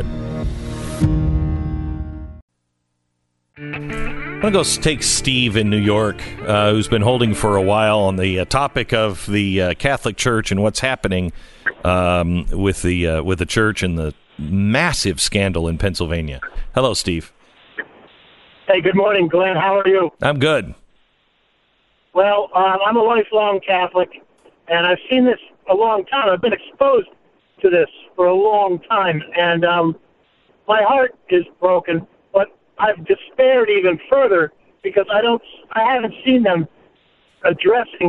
I'm going to go take Steve in New York, uh, who's been holding for a while on the uh, topic of the uh, Catholic Church and what's happening um, with the uh, with the church and the massive scandal in Pennsylvania. Hello, Steve. Hey, good morning, Glenn. How are you? I'm good. Well, um, I'm a lifelong Catholic, and I've seen this a long time. I've been exposed to this for a long time, and um, my heart is broken. But I've despaired even further because I don't, I haven't seen them addressing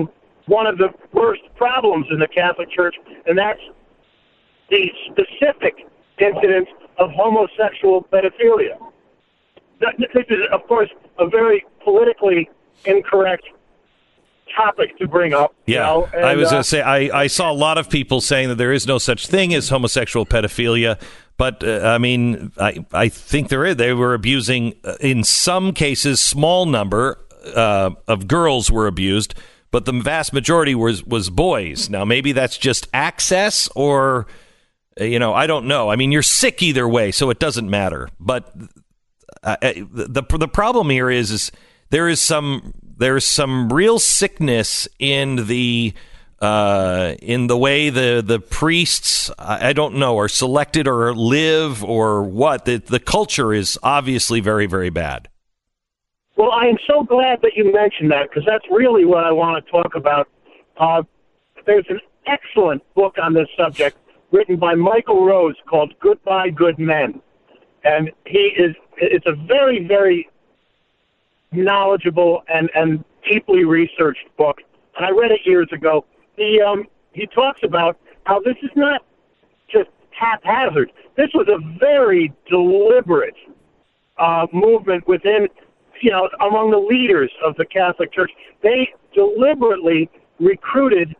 one of the worst problems in the Catholic Church, and that's the specific incidence of homosexual pedophilia. This is, of course, a very politically incorrect topic to bring up. Yeah, you know, and, I was uh, going to say, I, I saw a lot of people saying that there is no such thing as homosexual pedophilia, but, uh, I mean, I, I think there is. They were abusing, uh, in some cases, small number uh, of girls were abused, but the vast majority was, was boys. Now, maybe that's just access or, you know, I don't know. I mean, you're sick either way, so it doesn't matter. But uh, the the problem here is, is there is some there's some real sickness in the uh, in the way the the priests, I, I don't know, are selected or live or what. The the culture is obviously very, very bad. Well, I am so glad that you mentioned that, because that's really what I want to talk about. Uh, there's an excellent book on this subject written by Michael Rose called Goodbye, Good Men. And he is, it's a very, very knowledgeable and, and deeply researched book. And I read it years ago. He, um, he talks about how this is not just haphazard. This was a very deliberate uh, movement within, you know, among the leaders of the Catholic Church. They deliberately recruited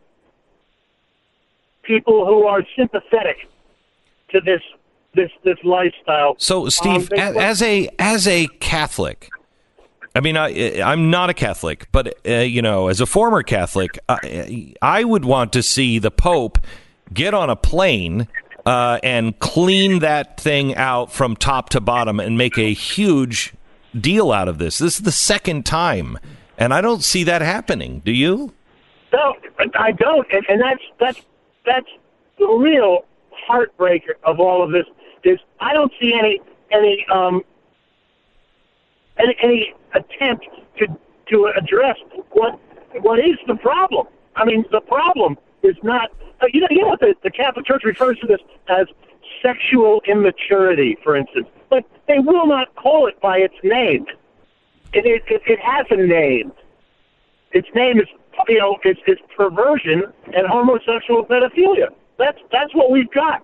people who are sympathetic to this this this lifestyle. So, Steve, um, they, as a as a Catholic, I mean, I I'm not a Catholic, but uh, you know, as a former Catholic, I, I would want to see the Pope get on a plane uh, and clean that thing out from top to bottom and make a huge deal out of this. This is the second time, and I don't see that happening. Do you? No, I don't, and, and that's that's that's the real heartbreaker of all of this. Is I don't see any any um any, any attempt to to address what what is the problem. I mean, the problem is not uh, you know you know what the, the Catholic Church refers to this as sexual immaturity, for instance, but they will not call it by its name. It it, it, it has a name. Its name is, you know, it's, it's perversion and homosexual pedophilia. That's that's what we've got.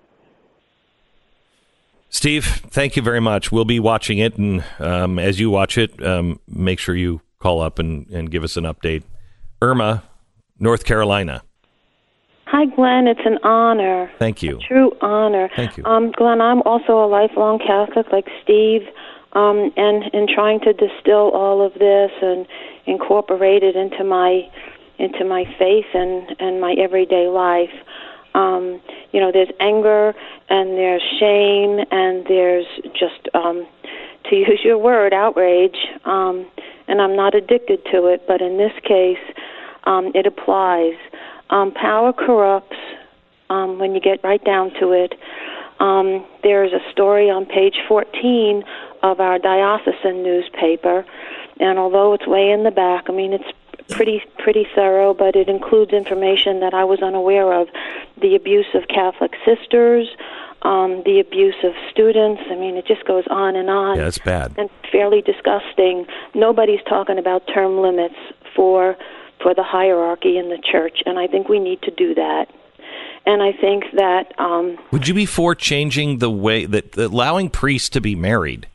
Steve, thank you very much. We'll be watching it, and um, as you watch it, um, make sure you call up and, and give us an update. Irma, North Carolina. Hi, Glenn. It's an honor. Thank you. A true honor. Thank you. Um, Glenn, I'm also a lifelong Catholic like Steve, um, and in trying to distill all of this and incorporate it into my into my faith and, and my everyday life. Um, you know, there's anger and there's shame and there's just, um, to use your word, outrage. Um, and I'm not addicted to it, but in this case, um, it applies. Um, power corrupts um, when you get right down to it. Um, there's a story on page fourteen of our diocesan newspaper, and although it's way in the back, I mean, it's pretty pretty thorough, but it includes information that I was unaware of. The abuse of Catholic sisters, um, the abuse of students. I mean, it just goes on and on. Yeah, it's bad. And fairly disgusting. Nobody's talking about term limits for for the hierarchy in the church, and I think we need to do that. And I think that... Um, Would you be for changing the way that allowing priests to be married?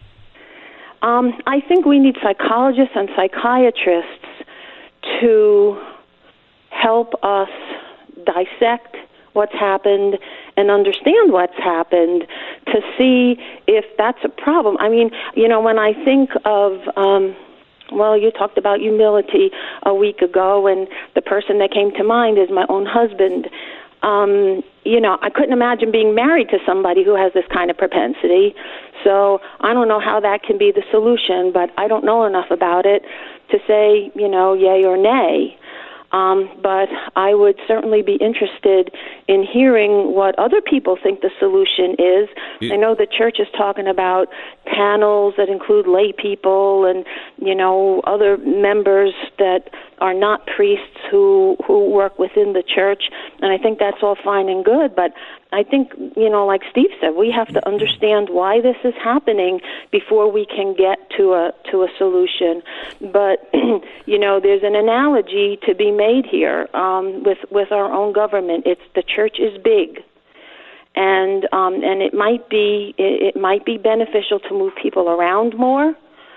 Um, I think we need psychologists and psychiatrists to help us dissect what's happened and understand what's happened to see if that's a problem. I mean, you know, when I think of... Um, Well, you talked about humility a week ago, and the person that came to mind is my own husband. Um, you know, I couldn't imagine being married to somebody who has this kind of propensity. So I don't know how that can be the solution, but I don't know enough about it to say, you know, yay or nay. Um, but I would certainly be interested in hearing what other people think the solution is. I know the church is talking about panels that include lay people and, you know, other members that are not priests who who work within the church, and I think that's all fine and good. But I think, you know, like Steve said, we have to understand why this is happening before we can get to a to a solution. But you know, there's an analogy to be made here um, with with our own government. It's the church is big. And um, and it might be it, it might be beneficial to move people around more.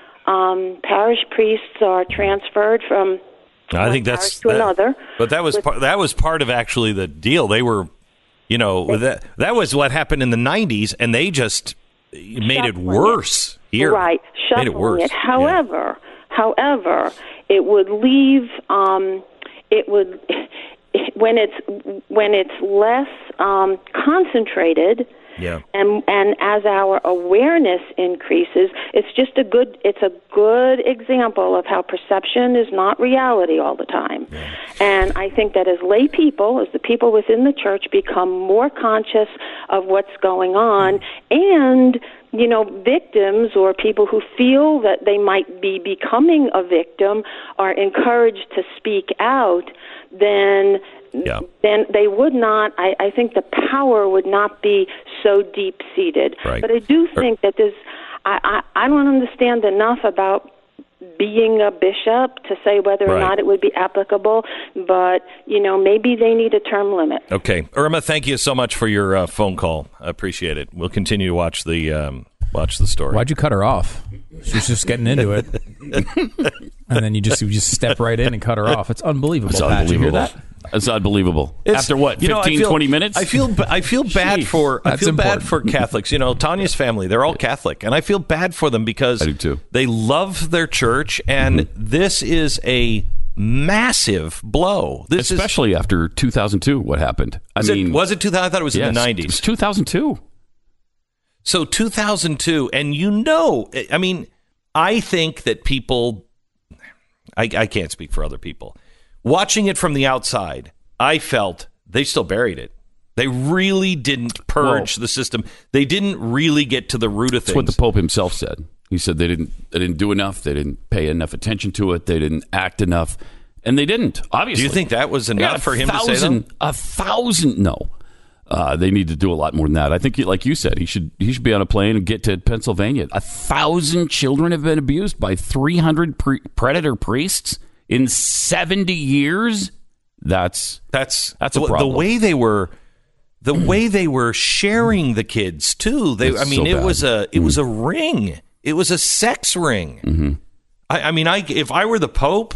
Um, parish priests are transferred from I one think that's parish to that, another. But that was with, part, that was part of actually the deal. They were, you know, that that was what happened in the nineties, and they just made it worse it. here. Right, made it worse. It. However, yeah. however, it would leave. Um, it would. When it's when it's less um, concentrated, yeah. and and as our awareness increases, it's just a good it's a good example of how perception is not reality all the time. Yeah. And I think that as lay people, as the people within the church become more conscious of what's going on, and you know, victims or people who feel that they might be becoming a victim are encouraged to speak out, then yeah. then they would not, I, I think the power would not be so deep-seated. Right. But I do think that there's, I, I, I don't understand enough about being a bishop to say whether or right. not it would be applicable, but, you know, maybe they need a term limit. Okay. Irma, thank you so much for your uh, phone call. I appreciate it. We'll continue to watch the um, watch the story. Why'd you cut her off? She was just getting into it. And then you just you just step right in and cut her off. It's unbelievable. It's Pat. Did you hear unbelievable. that? It's unbelievable. It's, After what, you know, fifteen, I feel, twenty minutes? I feel I feel bad Jeez. for I That's feel important. bad for Catholics. You know, Tanya's family, they're all Catholic, and I feel bad for them because I do too. They love their church, and mm-hmm. this is a massive blow. This Especially is, after two thousand two, what happened? I was mean, it, was it two thousand? I thought it was yes, in the nineties. It was two thousand two. So two thousand two, and you know, I mean, I think that people, I, I can't speak for other people. Watching it from the outside, I felt they still buried it. They really didn't purge Well, the system. They didn't really get to the root of That's things. what the Pope himself said. He said they didn't they didn't do enough. They didn't pay enough attention to it. They didn't act enough, and they didn't. Obviously, Do you think that was enough Yeah, for him thousand, to say that? A thousand? No, uh, they need to do a lot more than that. I think, like you said, he should he should be on a plane and get to Pennsylvania. A thousand children have been abused by three hundred pre- predator priests in seventy years. That's That's that's the, a problem. the way they were. The way they were sharing the kids too. They, It's I mean, so it bad. was a it Mm. was a ring. It was a sex ring. Mm-hmm. I, I mean, I if I were the Pope,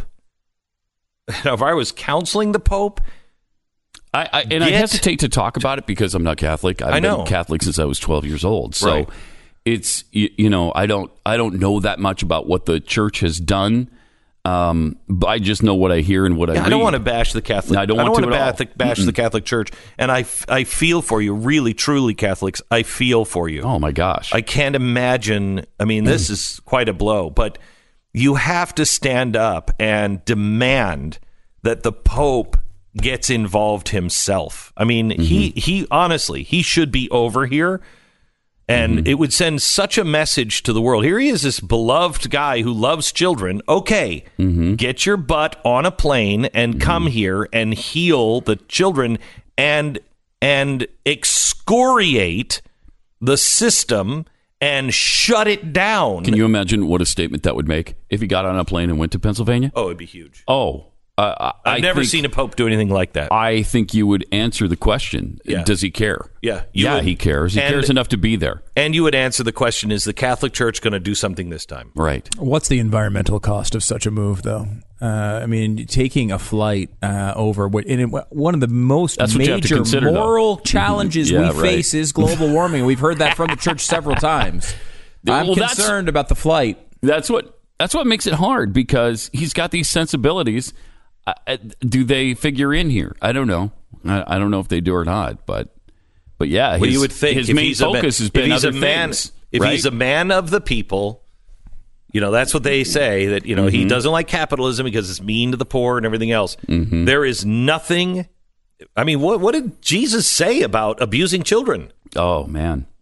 if I was counseling the Pope, I, I and I Get- hesitate to talk about it because I'm not Catholic. I've I know. been Catholic since I was twelve years old. So Right. it's you, you know I don't I don't know that much about what the church has done. Um, but I just know what I hear and what I yeah, read. I don't want to bash the Catholic. I don't want want to to at all. bash, the, bash the Catholic Church, and I, f- I feel for you, really, truly, Catholics. I feel for you. Oh my gosh! I can't imagine. I mean, this is quite a blow, but you have to stand up and demand that the Pope gets involved himself. I mean, mm-hmm. he he honestly, he should be over here. And mm-hmm. it would send such a message to the world. Here he is, this beloved guy who loves children. Okay, mm-hmm. get your butt on a plane and mm-hmm. come here and heal the children and and excoriate the system and shut it down. Can you imagine what a statement that would make if he got on a plane and went to Pennsylvania? Oh, it'd be huge. Oh, uh, I've I never think, seen a Pope do anything like that. I think you would answer the question. Yeah. Does he care? Yeah, you yeah, would. he cares. He And- cares enough to be there. And you would answer the question, is the Catholic Church going to do something this time? Right. What's the environmental cost of such a move, though? Uh, I mean, taking a flight uh, over what, and it, one of the most That's what you have to major consider, moral though. challenges Yeah, we right. face is global warming. We've heard that from the church several times. I'm Well, that's- concerned about the flight. That's what that's what makes it hard because he's got these sensibilities. Uh, do they figure in here? I don't know. I, I don't know if they do or not. But but yeah, his, Well, you would think his if main he's a ma- focus has if been he's other a man, things. if right? he's a man of the people, you know, that's what they say, that, you know, Mm-hmm. he doesn't like capitalism because it's mean to the poor and everything else. Mm-hmm. There is nothing. I mean, what what did Jesus say about abusing children? Oh man,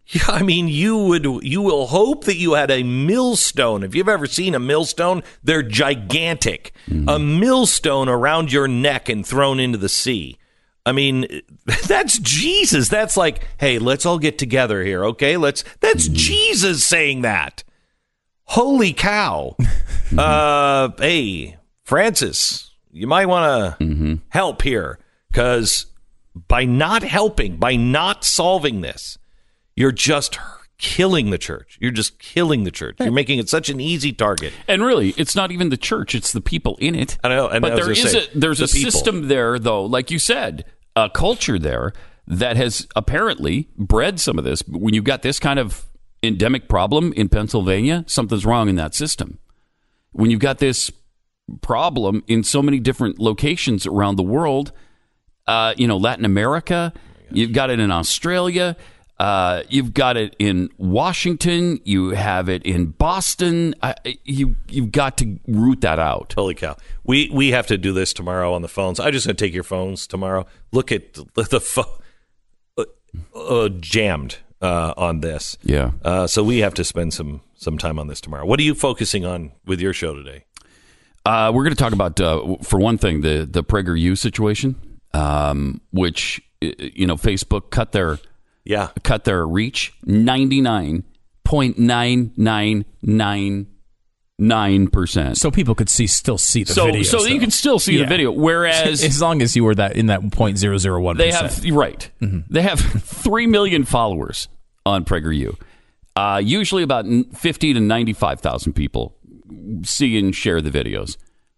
Yeah, I mean, you would you will hope that you had a millstone. If you've ever seen a millstone, they're gigantic. Mm-hmm. A millstone around your neck and thrown into the sea. I mean, that's Jesus. That's like, hey, let's all get together here, okay? Let's. That's mm-hmm. Jesus saying that. Holy cow. mm-hmm. Uh, hey, Francis, you might want to mm-hmm. help here, because by not helping, by not solving this, you're just killing the church. You're just killing the church. You're making it such an easy target. And really, it's not even the church; it's the people in it. I know. And but I was there is say, a there's the a people. system there, though, like you said, a culture there that has apparently bred some of this. When you've got this kind of endemic problem in Pennsylvania, something's wrong in that system. When you've got this problem in so many different locations around the world, uh, you know, Latin America, oh you've got it in Australia. Uh, you've got it in Washington. You have it in Boston. Uh, you you've got to root that out. Holy cow! We we have to do this tomorrow on the phones. I'm just going to take your phones tomorrow. Look at the, the phone uh, uh, jammed uh, on this. Yeah. Uh, so we have to spend some some time on this tomorrow. What are you focusing on with your show today? Uh, we're going to talk about, uh, for one thing, the the PragerU situation, um, which you know Facebook cut their. Yeah, cut their reach ninety-nine point nine nine nine nine percent. So people could see still see the so, video. So you can still see yeah. the video. Whereas as long as you were that in that zero point zero zero one percent. They have right. Mm-hmm. They have three million followers on PragerU. Uh, usually about fifty to ninety-five thousand people see and share the videos.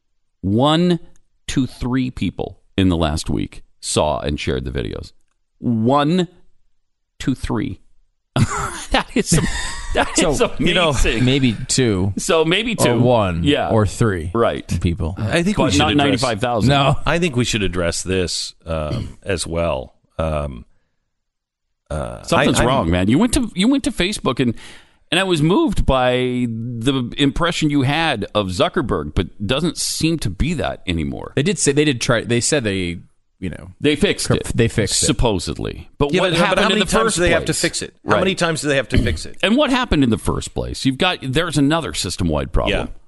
One to three people in the last week saw and shared the videos. One to three. that is, that so, is amazing. You know, maybe two. So maybe two. Or one. Yeah. Or three. Right. People. I think but we should not address, ninety-five thousand. No. I think we should address this um, as well. Um, uh, Something's I, wrong, man. You went to you went to Facebook and and I was moved by the impression you had of Zuckerberg, but doesn't seem to be that anymore. They did say they did try. They said they. You know, they fixed it. They fixed it supposedly. But yeah, what but, happened but how in many the times first do they place? have to fix it? How Right. many times do they have to fix it? And what happened in the first place? You've got there's another system-wide problem. Yeah.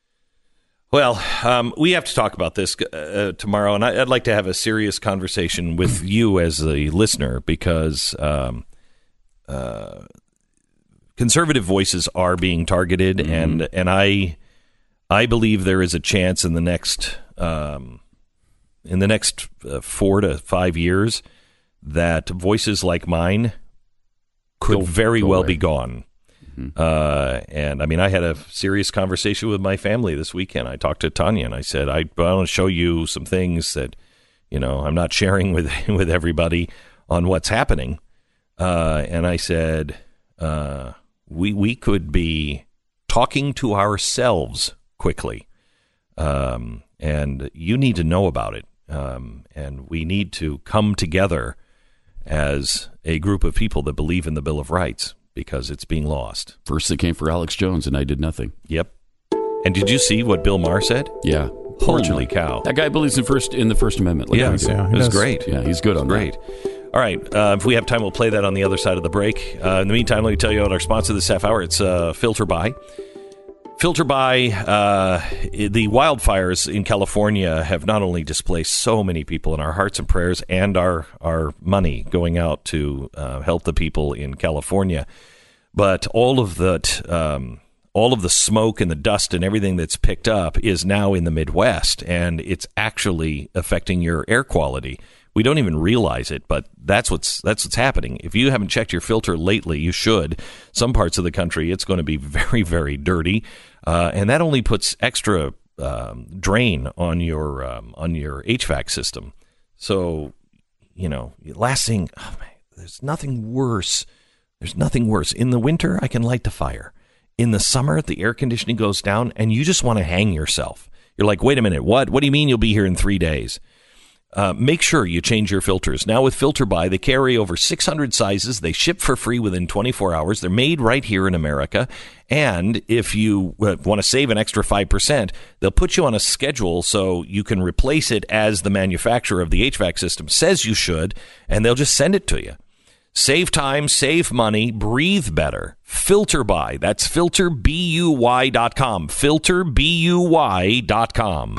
Well, um, we have to talk about this uh, tomorrow, and I, I'd like to have a serious conversation with you as a listener, because um, uh, conservative voices are being targeted, mm-hmm. and and I I believe there is a chance in the next. Um, in the next uh, four to five years that voices like mine could go, very go well away. be gone. Mm-hmm. Uh, and I mean, I had a serious conversation with my family this weekend. I talked to Tanya and I said, I, I want to show you some things that, you know, I'm not sharing with, with everybody on what's happening. Uh, and I said, uh, we, we could be talking to ourselves quickly. Um, and you need to know about it. Um, and we need to come together as a group of people that believe in the Bill of Rights, because it's being lost. First they came for Alex Jones, and I did nothing. Yep. And did you see what Bill Maher said? Yeah. Holy cow. That guy believes in first in the First Amendment. Like yeah, yeah, it was great. Yeah, he's good on great. That. All right. Uh, if we have time, we'll play that on the other side of the break. Uh, in the meantime, let me tell you about our sponsor this half hour. It's uh, Filter By. Filter By, uh, the wildfires in California have not only displaced so many people, in our hearts and prayers and our, our money going out to uh, help the people in California, but all of that, um, all of the smoke and the dust and everything that's picked up is now in the Midwest, and it's actually affecting your air quality. We don't even realize it, but that's what's that's what's happening. If you haven't checked your filter lately, you should. Some parts of the country, it's going to be very, very dirty, uh, and that only puts extra um, drain on your um, on your H V A C system. So, you know, last thing, oh man, there's nothing worse. There's nothing worse. In the winter, I can light the fire. In the summer, the air conditioning goes down, and you just want to hang yourself. You're like, wait a minute, what? What do you mean you'll be here in three days? Uh, make sure you change your filters. Now with Filter By, they carry over six hundred sizes. They ship for free within twenty-four hours. They're made right here in America. And if you uh, want to save an extra five percent, they'll put you on a schedule so you can replace it as the manufacturer of the H V A C system says you should, and they'll just send it to you. Save time, save money, breathe better. Filter by. That's filter buy dot com. filter buy dot com.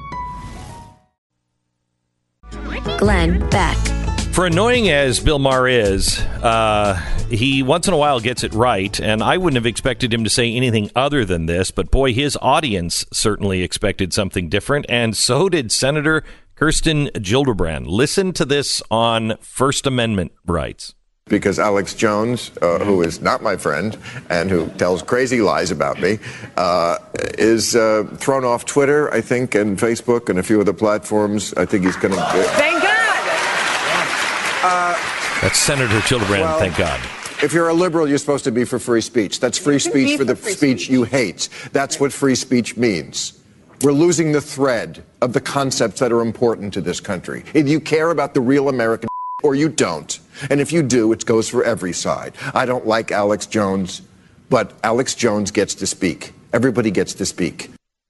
Glenn Beck. For annoying as Bill Maher is, uh, he once in a while gets it right, and I wouldn't have expected him to say anything other than this, but boy, his audience certainly expected something different, and so did Senator Kirsten Gillibrand. Listen to this on First Amendment rights. Because Alex Jones, uh, who is not my friend and who tells crazy lies about me, uh, is uh, thrown off Twitter, I think, and Facebook and a few other platforms. I think he's going to... Uh, Thank God! Uh, That's Senator Gillibrand, well, thank God. If you're a liberal, you're supposed to be for free speech. That's free speech for the speech you hate. That's what free speech means. We're losing the thread of the concepts that are important to this country. If you care about the real American or you don't. And if you do, it goes for every side. I don't like Alex Jones, but Alex Jones gets to speak. Everybody gets to speak.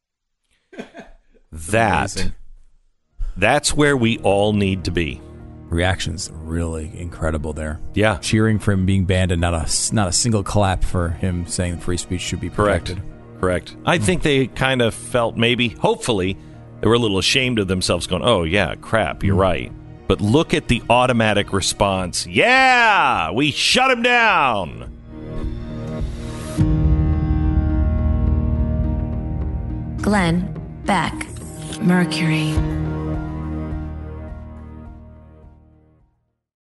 That, Amazing. That's where we all need to be. Reactions really incredible there. Yeah. Cheering for him being banned and not a, not a single clap for him saying free speech should be protected. Correct. Correct. I think they kind of felt maybe, hopefully, they were a little ashamed of themselves going, oh, yeah, crap, you're mm. right. But look at the automatic response. Yeah, we shut him down. Glenn Beck, Mercury.